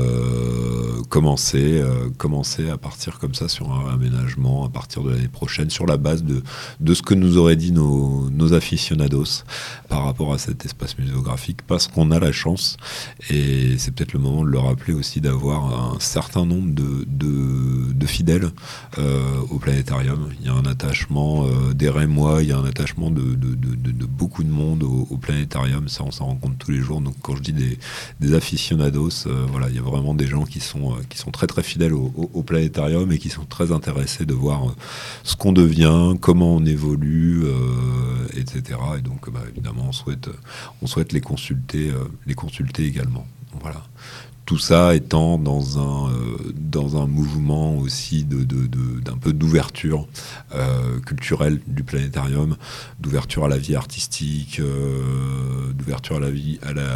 commencer à partir comme ça sur un aménagement à partir de l'année prochaine, sur la base de ce que nous auraient dit nos aficionados par rapport à cet espace muséographique, parce qu'on a la chance, et c'est peut-être le moment de le rappeler aussi, d'avoir un certain nombre de fidèles au planétarium. Il y a un attachement des Rémois, il y a un attachement de beaucoup de monde au planétarium, ça on s'en rend compte tous les jours. Donc quand je dis des aficionados, voilà, il y a vraiment des gens qui sont très très fidèles au planétarium et qui sont très intéressés de voir ce qu'on devient, comment on évolue, etc. Et donc évidemment on souhaite les consulter également. Voilà. Tout ça étant dans un mouvement aussi d'un peu d'ouverture culturelle du planétarium, d'ouverture à la vie artistique, d'ouverture à la vie,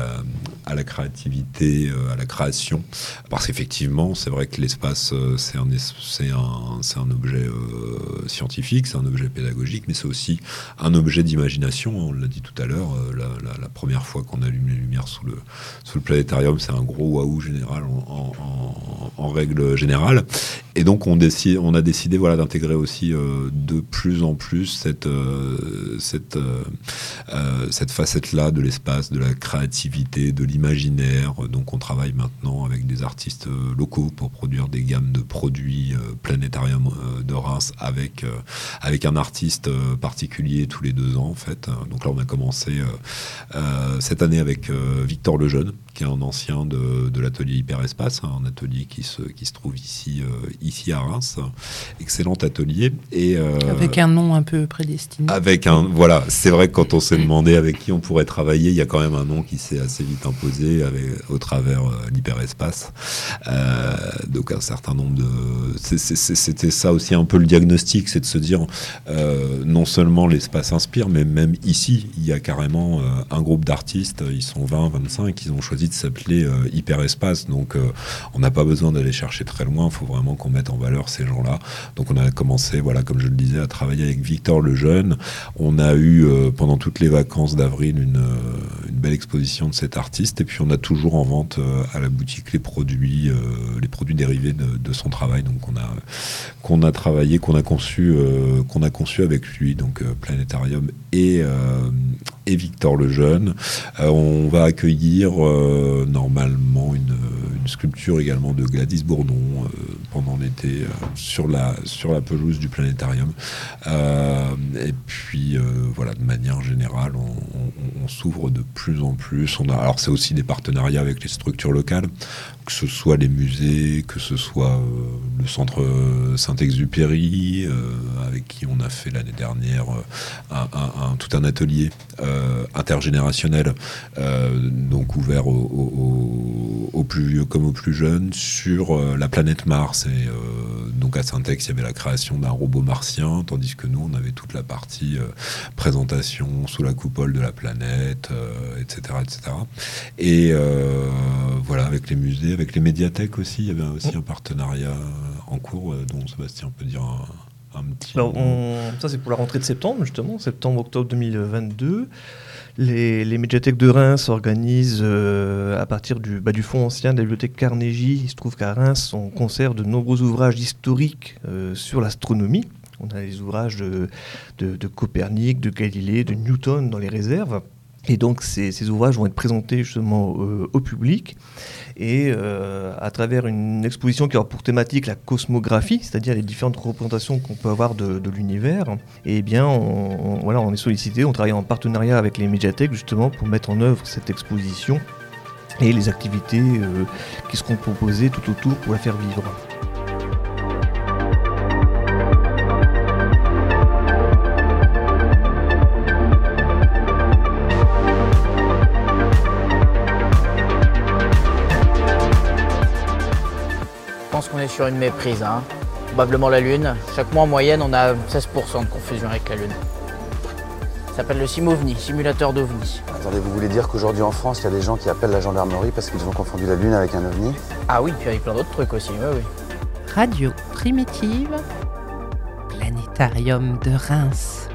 à la créativité, à la création. Parce qu'effectivement, c'est vrai que l'espace, c'est un objet scientifique, c'est un objet pédagogique, mais c'est aussi un objet d'imagination. On l'a dit tout à l'heure, la première fois qu'on allume les lumières sous le planétarium, c'est un gros waouh général en règle générale. Et donc on a décidé d'intégrer aussi de plus en plus cette facette-là de l'espace, de la créativité, de l'imaginaire. Donc on travaille maintenant avec des artistes locaux pour produire des gammes de produits Planétarium de Reims avec un artiste particulier tous les 2 ans en fait. Donc là on a commencé cette année avec Victor Lejeune, qui est un ancien de l'atelier Hyperespace, un atelier qui se trouve ici à Reims. Excellent atelier. Et, avec un nom un peu prédestiné. C'est vrai que quand on s'est demandé avec qui on pourrait travailler, il y a quand même un nom qui s'est assez vite imposé au travers l'Hyperespace. Donc un certain nombre de... C'était ça aussi un peu le diagnostic, c'est de se dire non seulement l'espace inspire, mais même ici, il y a carrément un groupe d'artistes, ils sont 20, 25, ils ont choisi de s'appeler Hyperespace, donc on n'a pas besoin d'aller chercher très loin, il faut vraiment qu'on mette en valeur ces gens-là. Donc on a commencé, comme je le disais, à travailler avec Victor Lejeune. On a eu pendant toutes les vacances d'avril une belle exposition de cet artiste, et puis on a toujours en vente à la boutique les produits dérivés de son travail, donc qu'on a travaillé, qu'on a conçu avec lui, donc Planétarium et Victor Lejeune. On va accueillir normalement une sculpture également de Gladys Bourdon pendant l'été sur la pelouse du Planétarium. Et puis de manière générale, on s'ouvre de plus en plus. Alors c'est aussi des partenariats avec les structures locales, que ce soit les musées, que ce soit le centre Saint-Exupéry, avec qui on a fait l'année dernière tout un atelier intergénérationnel, donc ouvert aux plus vieux comme aux plus jeunes, sur la planète Mars. Et donc à Saint-Ex, il y avait la création d'un robot martien, tandis que nous, on avait toute la partie présentation sous la coupole de la planète, etc., etc. Et avec les musées, avec les médiathèques aussi, il y avait aussi un partenariat en cours dont Sébastien peut dire un petit mot. Ça c'est pour la rentrée de septembre, justement, septembre-octobre 2022. Les médiathèques de Reims organisent à partir du fonds ancien de la bibliothèque Carnegie. Il se trouve qu'à Reims, on conserve de nombreux ouvrages historiques sur l'astronomie. On a les ouvrages de Copernic, de Galilée, de Newton dans les réserves. Et donc ces ouvrages vont être présentés justement au public, et à travers une exposition qui aura pour thématique la cosmographie, c'est-à-dire les différentes représentations qu'on peut avoir de l'univers. Et bien on est sollicité, on travaille en partenariat avec les médiathèques justement pour mettre en œuvre cette exposition et les activités qui seront proposées tout autour pour la faire vivre. Je pense qu'on est sur une méprise, probablement la Lune. Chaque mois en moyenne, on a 16% de confusion avec la Lune. Ça s'appelle le SimOVNI, simulateur d'OVNI. Attendez, vous voulez dire qu'aujourd'hui en France, il y a des gens qui appellent la gendarmerie parce qu'ils ont confondu la Lune avec un OVNI? Ah oui, puis avec plein d'autres trucs aussi, oui. Radio Primitive, Planétarium de Reims.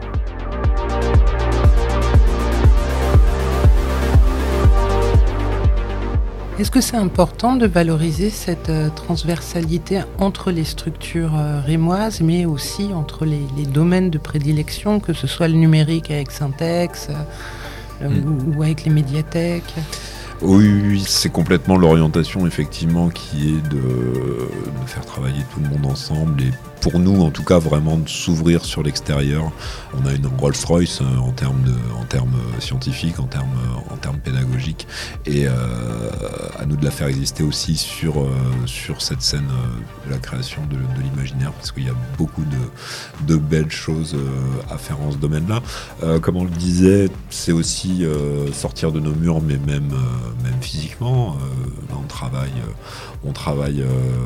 Est-ce que c'est important de valoriser cette transversalité entre les structures rémoises, mais aussi entre les domaines de prédilection, que ce soit le numérique avec Saint-Ex ou avec les médiathèques? Oui, c'est complètement l'orientation effectivement qui est de faire travailler tout le monde ensemble, et pour nous en tout cas vraiment de s'ouvrir sur l'extérieur. On a une Rolls-Royce en termes scientifiques, en termes pédagogiques, et à nous de la faire exister aussi sur cette scène de la création de l'imaginaire, parce qu'il y a beaucoup de belles choses à faire en ce domaine-là. Comme on le disait, c'est aussi sortir de nos murs, mais même physiquement. Là, on travaille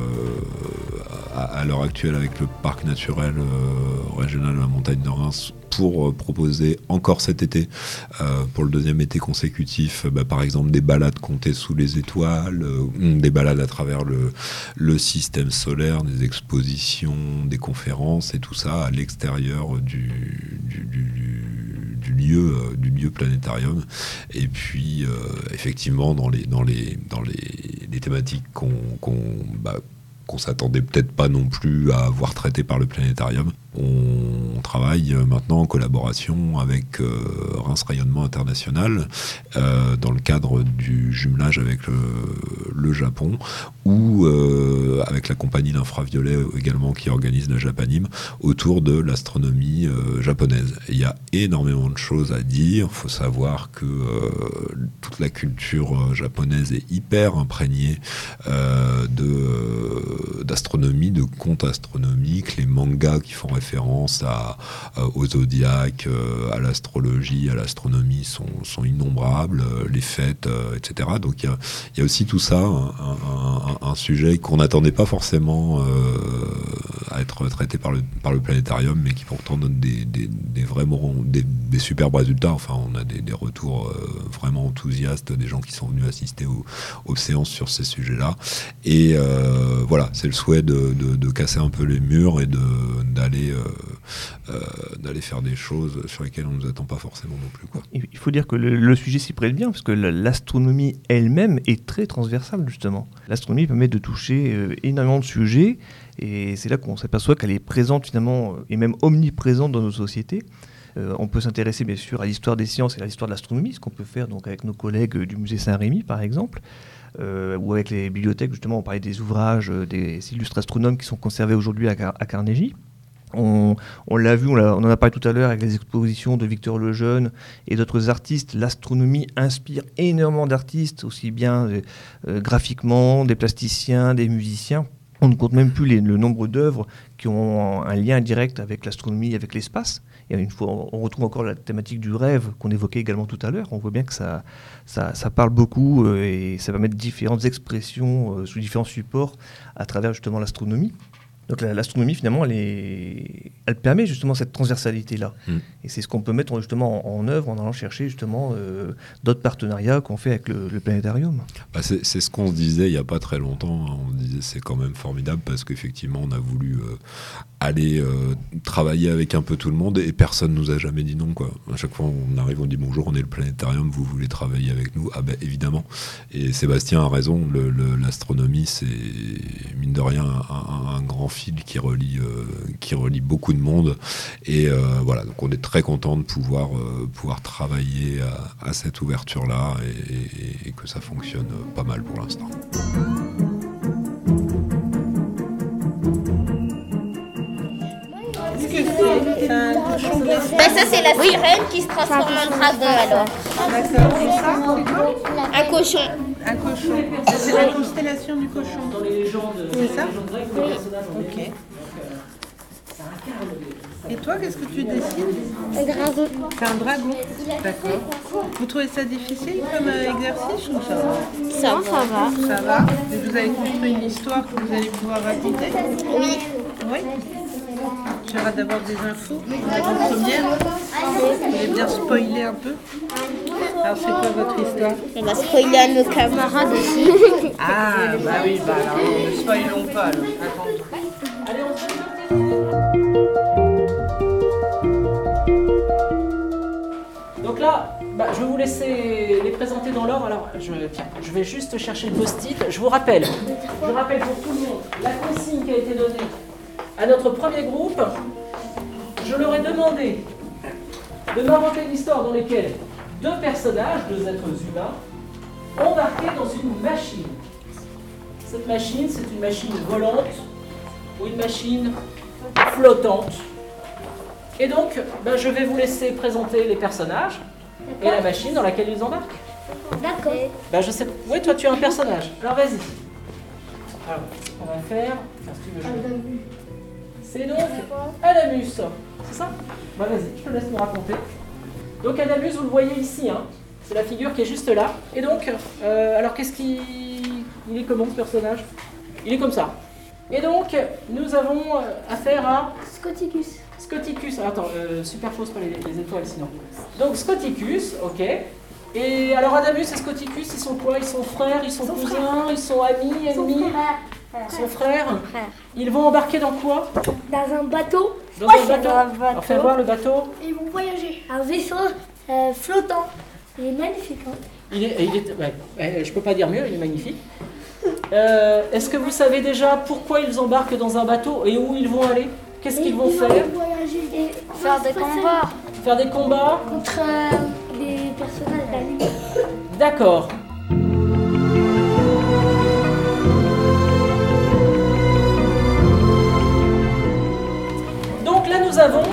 à l'heure actuelle avec le parc naturel régional de la montagne de Reims pour proposer encore cet été, pour le deuxième été consécutif, par exemple des balades comptées sous les étoiles, des balades à travers le système solaire, des expositions, des conférences, et tout ça à l'extérieur du lieu planétarium. Et puis qu'on s'attendait peut-être pas non plus à avoir traité par le planétarium. On travaille maintenant en collaboration avec Reims Rayonnement International dans le cadre du jumelage avec le Japon ou avec la compagnie d'Infraviolet également qui organise la Japanime autour de l'astronomie japonaise. Et il y a énormément de choses à dire. Il faut savoir que toute la japonaise est hyper imprégnée d'astronomie, de contes astronomiques, les mangas qui font référence au zodiaque, à l'astrologie, à l'astronomie sont innombrables, les fêtes, etc. Donc il y a aussi tout ça, un sujet qu'on n'attendait pas forcément à être traité par le planétarium, mais qui pourtant donne des superbes résultats. Enfin, on a des retours vraiment enthousiastes, des gens qui sont venus assister aux séances sur ces sujets-là. Et voilà, c'est le souhait de casser un peu les murs et d'aller faire des choses sur lesquelles on ne nous attend pas forcément non plus, quoi. Il faut dire que le sujet s'y prête bien, parce que l'astronomie elle-même est très transversale, justement. L'astronomie permet de toucher énormément de sujets, et c'est là qu'on s'aperçoit qu'elle est présente finalement, et même omniprésente dans nos sociétés. On peut s'intéresser bien sûr à l'histoire des sciences et à l'histoire de l'astronomie, ce qu'on peut faire donc avec nos collègues du musée Saint-Rémy par exemple, ou avec les bibliothèques. Justement, on parlait des ouvrages des illustres astronomes qui sont conservés aujourd'hui à Carnegie. On l'a vu, on en a parlé tout à l'heure avec les expositions de Victor Lejeune et d'autres artistes. L'astronomie inspire énormément d'artistes, aussi bien graphiquement, des plasticiens, des musiciens. On ne compte même plus le nombre d'œuvres qui ont un lien direct avec l'astronomie, avec l'espace. Et une fois, on retrouve encore la thématique du rêve qu'on évoquait également tout à l'heure. On voit bien que ça parle beaucoup et ça va mettre différentes expressions sous différents supports à travers justement l'astronomie. Donc l'astronomie, finalement, elle permet justement cette transversalité-là. Et c'est ce qu'on peut mettre justement en œuvre en allant chercher justement d'autres partenariats qu'on fait avec le planétarium. C'est ce qu'on se disait il n'y a pas très longtemps. On disait c'est quand même formidable parce qu'effectivement, on a voulu aller travailler avec un peu tout le monde et personne ne nous a jamais dit non, quoi. À chaque fois, on arrive, on dit bonjour, on est le planétarium, vous voulez travailler avec nous? Ah ben évidemment. Et Sébastien a raison, l'astronomie, c'est mine de rien un grand fil qui relie beaucoup de monde. Et voilà, donc on est très content de pouvoir travailler à cette ouverture-là et que ça fonctionne pas mal pour l'instant. Ça c'est la sirène qui se transforme en dragon alors. D'accord. Et ça? Un cochon. Un cochon. C'est la constellation du cochon. Dans les légendes grecques, oui. Ok. Et toi, qu'est-ce que tu dessines? Un dragon. C'est un dragon. D'accord. Vous trouvez ça difficile comme exercice ou ça va? Ça va. Ça va. Et vous avez construit une histoire que vous allez pouvoir raconter? Oui. Oui. Tu auras d'abord des infos, la première. Vous allez bien spoiler un peu. Alors c'est quoi votre histoire? On va spoiler à nos camarades aussi. Ah bah oui, bah alors ne spoilons pas alors. Donc là, je vais vous laisser les présenter dans l'ordre. Alors, je vais juste chercher le post-it. Je rappelle pour tout le monde la consigne qui a été donnée à notre premier groupe. Je leur ai demandé de m'inventer une histoire dans laquelle deux personnages, deux êtres humains, embarqués dans une machine. Cette machine, c'est une machine volante ou une machine flottante. Et donc, je vais vous laisser présenter les personnages et la machine dans laquelle ils embarquent. D'accord. Je sais. Oui, toi, tu es un personnage. Alors, vas-y. Alors, on va faire. Si tu veux jouer. C'est donc Adamus. C'est ça? Vas-y, je te laisse me raconter. Donc, Adamus, vous le voyez ici. Hein. C'est la figure qui est juste là. Et donc, alors, il est comment ce personnage? Il est comme ça. Et donc, nous avons affaire à Scoticus. Attends, superpose pas les étoiles sinon. Donc Scoticus, ok. Et alors Adamus et Scoticus, ils sont quoi? Ils sont frères, ils sont cousins, ils sont amis, ennemis? Ils sont frères. Ils vont embarquer dans quoi? Dans un bateau. Dans un bateau. Alors fais voir le bateau. Ils vont voyager. Un vaisseau flottant. Il est magnifique. Hein. Je peux pas dire mieux, il est magnifique. Est-ce que vous savez déjà pourquoi ils embarquent dans un bateau et où ils vont aller? Qu'est-ce qu'ils vont faire? Faire des combats. Faire des combats? Contre des personnages de la nuit. D'accord. Donc là, nous avons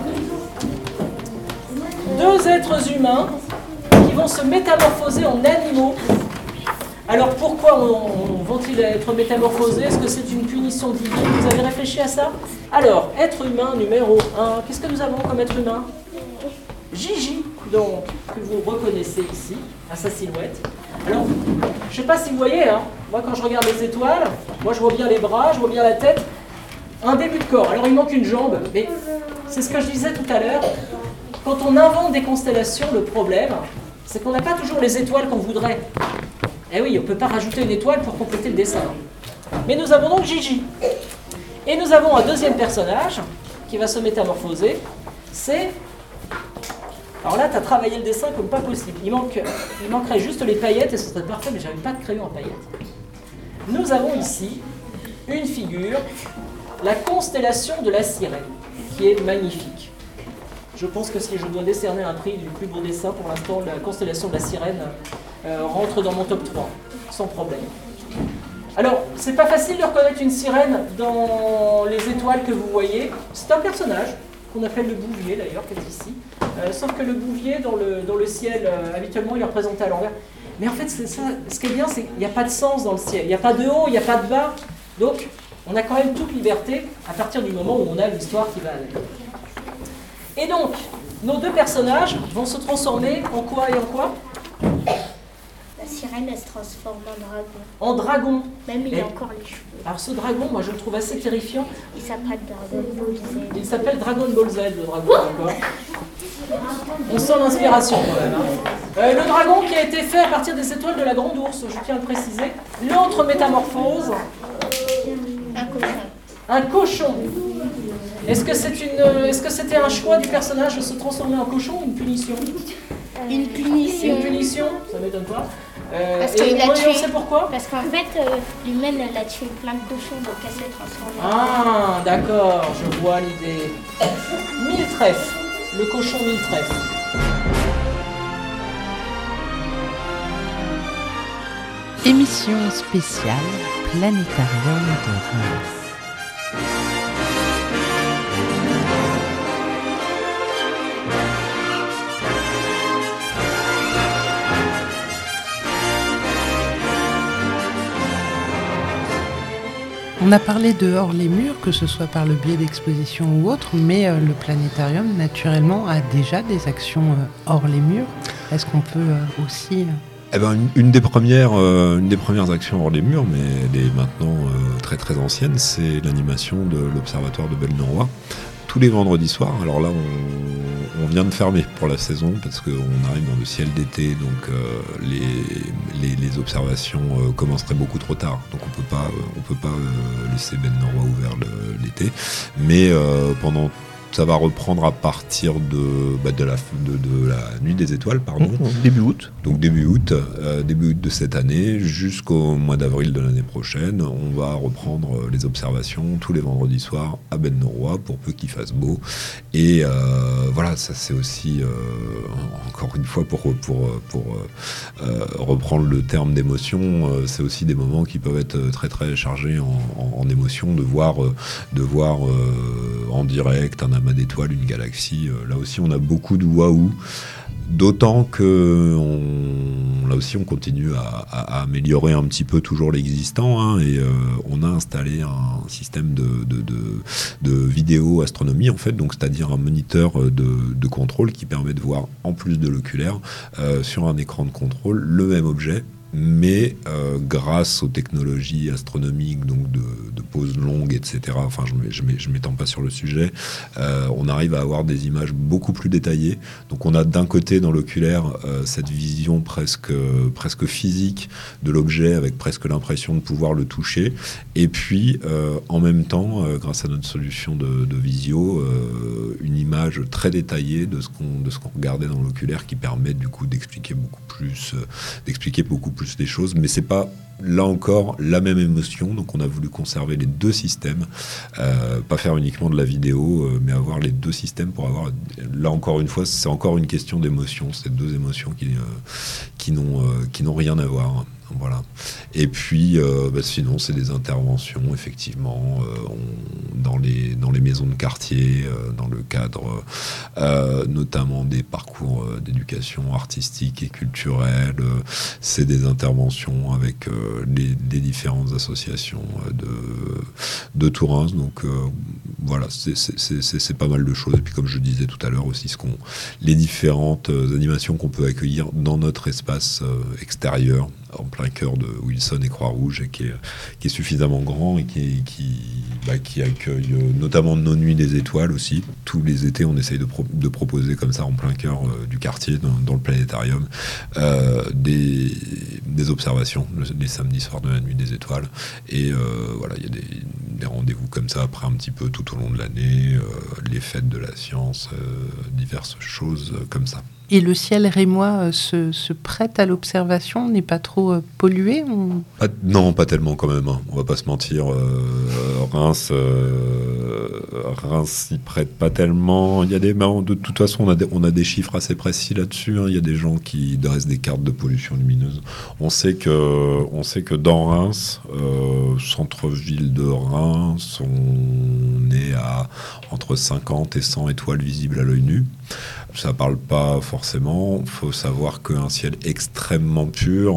deux êtres humains qui vont se métamorphoser en animaux. Alors pourquoi vont-ils être métamorphosés? Est-ce que c'est une punition divine? Vous avez réfléchi à ça? Alors, être humain numéro 1, qu'est-ce que nous avons comme être humain? Gigi, donc, que vous reconnaissez ici, à sa silhouette. Alors, je ne sais pas si vous voyez, hein, moi quand je regarde les étoiles, moi je vois bien les bras, je vois bien la tête, un début de corps. Alors il manque une jambe, mais c'est ce que je disais tout à l'heure. Quand on invente des constellations, le problème, c'est qu'on n'a pas toujours les étoiles qu'on voudrait. Eh oui, on ne peut pas rajouter une étoile pour compléter le dessin. Mais nous avons donc Gigi. Et nous avons un deuxième personnage qui va se métamorphoser. C'est... Alors là, tu as travaillé le dessin comme pas possible. Il manquerait juste les paillettes et ce serait parfait, mais je n'avais pas de crayon à paillettes. Nous avons ici une figure, la constellation de la sirène, qui est magnifique. Je pense que si je dois décerner un prix du plus beau dessin, pour l'instant, la constellation de la sirène rentre dans mon top 3, sans problème. Alors, c'est pas facile de reconnaître une sirène dans les étoiles que vous voyez. C'est un personnage qu'on appelle le bouvier d'ailleurs, qui est ici. Sauf que le bouvier, dans le ciel, habituellement, il est représenté à l'envers. Mais en fait, c'est ça, ce qui est bien, c'est qu'il n'y a pas de sens dans le ciel. Il n'y a pas de haut, il n'y a pas de bas. Donc, on a quand même toute liberté à partir du moment où on a l'histoire qui va avec. Et donc, nos deux personnages vont se transformer en quoi et en quoi? La sirène, elle se transforme en dragon. En dragon. Même il a encore les cheveux. Alors ce dragon, moi je le trouve assez terrifiant. Il s'appelle Dragon Ball Z. Il s'appelle Dragon Ball Z, le dragon, d'accord. On sent l'inspiration quand même. Hein. Le dragon qui a été fait à partir des étoiles de la Grande Ourse, je tiens à le préciser. L'autre métamorphose. Un cochon. Un cochon. Est-ce que c'était un choix du personnage de se transformer en cochon ou une punition? Une punition. Une punition, ça m'étonne pas. Parce qu'il a tué. On sait pourquoi? Parce qu'en fait, l'humaine, elle a tué plein de cochons, donc elle s'est transformée. Ah, d'accord, je vois l'idée. 1000 trèfles. Le cochon 1000 trèfles. Émission spéciale Planétarium de Reims. On a parlé de hors les murs, que ce soit par le biais d'expositions ou autre, mais le planétarium, naturellement, a déjà des actions hors les murs. Est-ce qu'on peut aussi... Eh ben, une des premières actions hors les murs, mais elle est maintenant très très ancienne, c'est l'animation de l'Observatoire de Belle-Norrois. Tous les vendredis soirs, alors là on vient de fermer pour la saison parce qu'on arrive dans le ciel d'été, donc les observations commenceraient beaucoup trop tard, donc on peut pas laisser Belle-Norrois ouvert l'été, mais pendant ça va reprendre à partir de la nuit des étoiles, pardon. Début août. Donc début août de cette année jusqu'au mois d'avril de l'année prochaine. On va reprendre les observations tous les vendredis soirs à Belle-Norrois pour peu qu'il fasse beau. Et voilà, ça c'est aussi, encore une fois, pour reprendre le terme d'émotion, c'est aussi des moments qui peuvent être très très chargés en émotion, de voir en direct un amas d'étoiles, une galaxie. Là aussi, on a beaucoup de waouh. D'autant que là aussi, on continue à améliorer un petit peu toujours l'existant, hein, et on a installé un système de vidéo astronomie, en fait, donc c'est-à-dire un moniteur de contrôle qui permet de voir, en plus de l'oculaire, sur un écran de contrôle, le même objet, mais grâce aux technologies astronomiques, donc de pause longue, etc., enfin je m'étends pas sur le sujet, on arrive à avoir des images beaucoup plus détaillées. Donc on a d'un côté dans l'oculaire cette vision presque physique de l'objet, avec presque l'impression de pouvoir le toucher, et puis en même temps, grâce à notre solution de visio, une image très détaillée de ce qu'on regardait dans l'oculaire, qui permet du coup d'expliquer beaucoup plus plus les choses, mais c'est pas là encore la même émotion, donc on a voulu conserver les deux systèmes, pas faire uniquement de la vidéo, mais avoir les deux systèmes pour avoir, là encore une fois, c'est encore une question d'émotion, c'est deux émotions qui n'ont rien à voir. Voilà. Et puis, sinon, c'est des interventions, effectivement, dans les maisons de quartier, dans le cadre notamment des parcours d'éducation artistique et culturelle. C'est des interventions avec les différentes associations de Thouars. Donc, voilà, c'est pas mal de choses. Et puis, comme je disais tout à l'heure aussi, les différentes animations qu'on peut accueillir dans notre espace extérieur, en plein cœur de Wilson et Croix-Rouge, et qui est suffisamment grand et qui accueille notamment nos nuits des étoiles aussi. Tous les étés, on essaye de proposer comme ça en plein cœur du quartier, dans le planétarium, des observations les samedis soirs de la nuit des étoiles. Et voilà, il y a des rendez-vous comme ça après un petit peu tout au long de l'année, les fêtes de la science, diverses choses comme ça. Et le ciel rémois se prête à l'observation, n'est pas trop pollué Non, pas tellement quand même. On va pas se mentir. Reims s'y prête pas tellement. Il y a de toute façon, on a des chiffres assez précis là-dessus. Il y a des gens qui dressent des cartes de pollution lumineuse. On sait que dans Reims, centre-ville de Reims, on est à entre 50 et 100 étoiles visibles à l'œil nu. Ça parle pas forcément. Il faut savoir qu'un ciel extrêmement pur,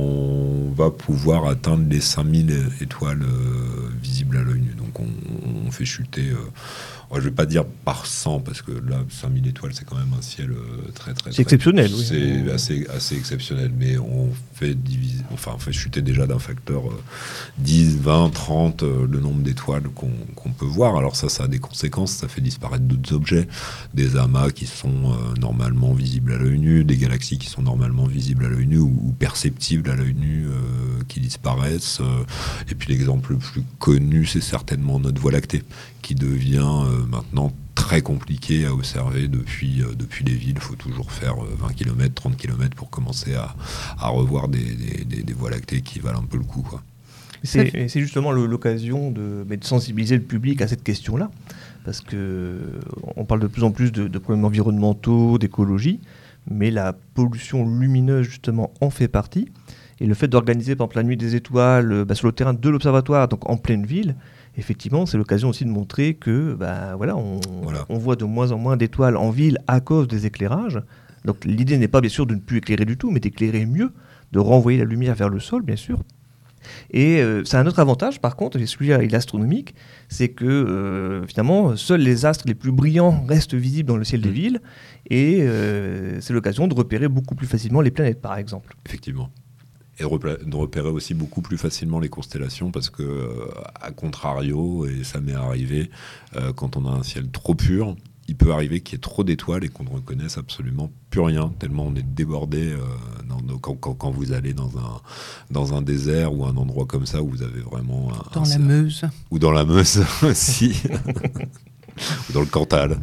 on va pouvoir atteindre les 5000 étoiles visibles à l'œil nu. Donc on fait chuter, je vais pas dire par 100, parce que là, 5000 étoiles, c'est quand même un ciel très, très... C'est exceptionnel, oui. C'est assez exceptionnel, mais on fait chuter déjà d'un facteur 10, 20, 30 le nombre d'étoiles qu'on peut voir. Alors ça a des conséquences, ça fait disparaître d'autres objets, des amas qui sont normalement visibles à l'œil nu, des galaxies qui sont normalement visibles à l'œil nu ou perceptibles à l'œil nu qui disparaissent. Et puis l'exemple le plus connu, c'est certainement notre Voie lactée, qui devient maintenant très compliqué à observer depuis les villes. Il faut toujours faire 20 km, 30 km pour commencer à revoir des Voies lactées qui valent un peu le coup, quoi. C'est justement l'occasion de sensibiliser le public à cette question-là, parce qu'on parle de plus en plus de problèmes environnementaux, d'écologie, mais la pollution lumineuse, justement, en fait partie. Et le fait d'organiser, par exemple, la nuit des étoiles sur le terrain de l'observatoire, donc en pleine ville, effectivement, c'est l'occasion aussi de montrer que on voit de moins en moins d'étoiles en ville à cause des éclairages. Donc l'idée n'est pas, bien sûr, de ne plus éclairer du tout, mais d'éclairer mieux, de renvoyer la lumière vers le sol, bien sûr. Et c'est un autre avantage, par contre, et celui-là est astronomique, c'est que finalement, seuls les astres les plus brillants restent visibles dans le ciel des villes, et c'est l'occasion de repérer beaucoup plus facilement les planètes, par exemple. Effectivement. Et de repérer aussi beaucoup plus facilement les constellations, parce que, à contrario, et ça m'est arrivé, quand on a un ciel trop pur, il peut arriver qu'il y ait trop d'étoiles et qu'on ne reconnaisse absolument plus rien, tellement on est débordé quand vous allez dans un désert ou un endroit comme ça où vous avez vraiment... la Meuse. Ou dans la Meuse aussi. Ou dans le Cantal.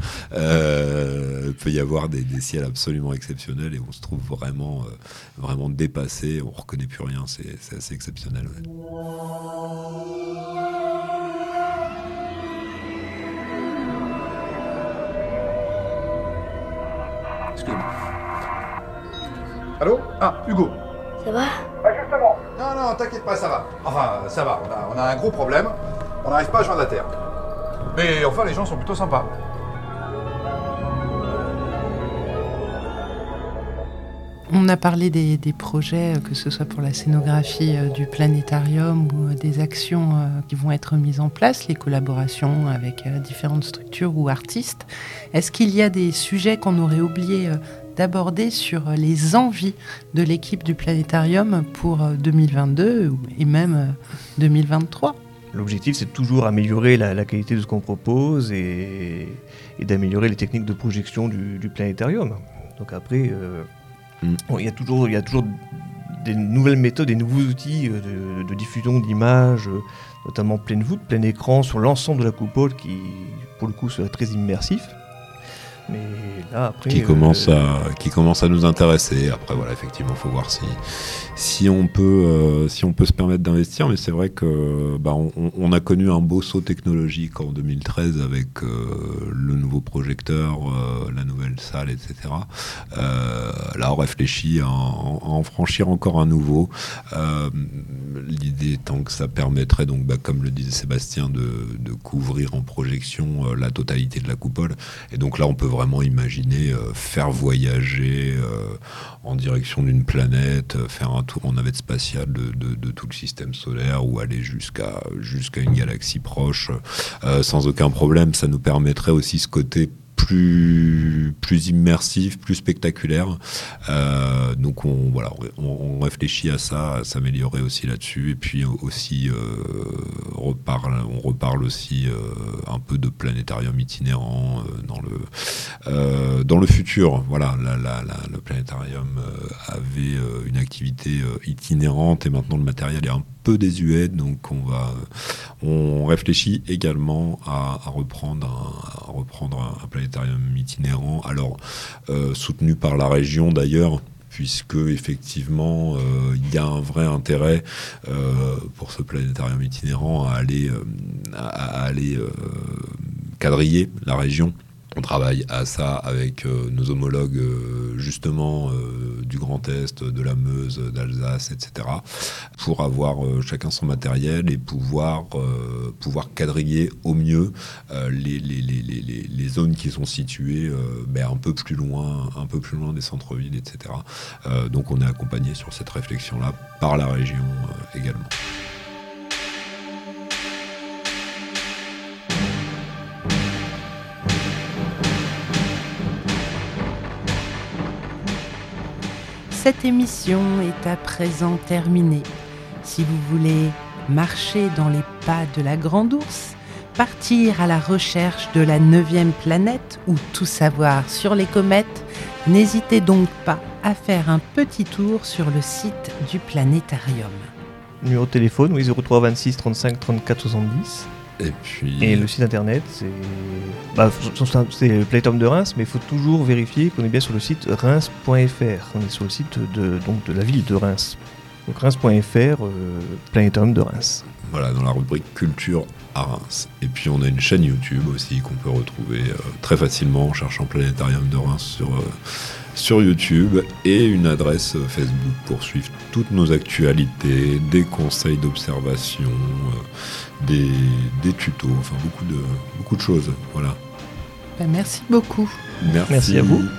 Il peut y avoir des ciels absolument exceptionnels et on se trouve vraiment dépassé, on ne reconnaît plus rien, c'est assez exceptionnel. Ouais. Allô ? Ah, Hugo. Ça va ? Justement. Non, t'inquiète pas, ça va. Enfin, ça va, on a un gros problème. On n'arrive pas à joindre la Terre. Mais enfin, les gens sont plutôt sympas. On a parlé des projets, que ce soit pour la scénographie du planétarium ou des actions qui vont être mises en place, les collaborations avec différentes structures ou artistes. Est-ce qu'il y a des sujets qu'on aurait oublié d'aborder sur les envies de l'équipe du planétarium pour 2022 et même 2023 ? L'objectif, c'est toujours améliorer la qualité de ce qu'on propose et d'améliorer les techniques de projection du planétarium. Donc après... il y a toujours des nouvelles méthodes, des nouveaux outils de diffusion d'images, notamment plein voûte, plein écran, sur l'ensemble de la coupole qui, pour le coup, serait très immersif. Mais là, après, qui commence à nous intéresser. Après, voilà, effectivement, il faut voir si on peut se permettre d'investir. Mais c'est vrai que on a connu un beau saut technologique en 2013 avec le nouveau projecteur, la nouvelle salle, etc. Là, on réfléchit à en franchir encore un nouveau. L'idée étant que ça permettrait, donc, comme le disait Sébastien, de couvrir en projection la totalité de la coupole. Et donc là, on peut vraiment imaginer faire voyager en direction d'une planète, faire un tour en navette spatiale de tout le système solaire ou aller jusqu'à une galaxie proche sans aucun problème. Ça nous permettrait aussi ce côté plus immersif, plus spectaculaire. Donc on réfléchit à ça, à s'améliorer aussi là-dessus. Et puis aussi, on reparle aussi un peu de planétarium itinérant dans le futur. Voilà, le planétarium avait une activité itinérante et maintenant le matériel est un peu désuet, donc on réfléchit également à reprendre un planétarium itinérant, alors soutenu par la région d'ailleurs, puisque effectivement il y a un vrai intérêt pour ce planétarium itinérant à aller quadriller la région. On travaille à ça avec nos homologues justement du Grand Est, de la Meuse, d'Alsace, etc. pour avoir chacun son matériel et pouvoir quadriller au mieux les zones qui sont situées un peu plus loin des centres-villes, etc. Donc on est accompagné sur cette réflexion-là par la région également. Cette émission est à présent terminée. Si vous voulez marcher dans les pas de la Grande Ourse, partir à la recherche de la 9e planète ou tout savoir sur les comètes, n'hésitez donc pas à faire un petit tour sur le site du planétarium. Numéro de téléphone, oui, 03 26 35 34 70. Et le site internet, c'est le Planétarium de Reims, mais il faut toujours vérifier qu'on est bien sur le site reims.fr. On est sur le site de la ville de Reims. Donc reims.fr, Planétarium de Reims. Voilà, dans la rubrique Culture à Reims. Et puis on a une chaîne YouTube aussi qu'on peut retrouver très facilement en cherchant Planétarium de Reims sur YouTube, et une adresse Facebook pour suivre toutes nos actualités, des conseils d'observation, des tutos, enfin beaucoup de choses. Voilà. Merci beaucoup. Merci à vous.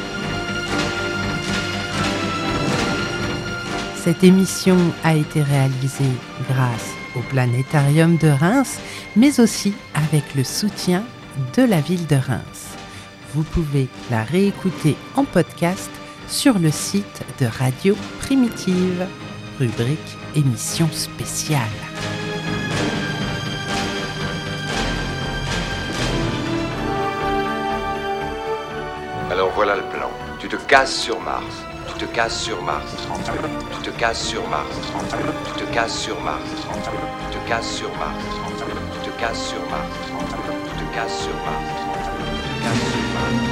Cette émission a été réalisée grâce au Planétarium de Reims, mais aussi avec le soutien de la ville de Reims. Vous pouvez la réécouter en podcast sur le site de Radio Primitive, rubrique émission spéciale. Alors voilà le plan. Tu te casses sur Mars. Tu te casses sur Mars. Tu te casses sur Mars. Tu te casses sur Mars. Tu te casses sur Mars. Tu te casses sur Mars. Tu te casses sur Mars. Tu te casses sur Mars.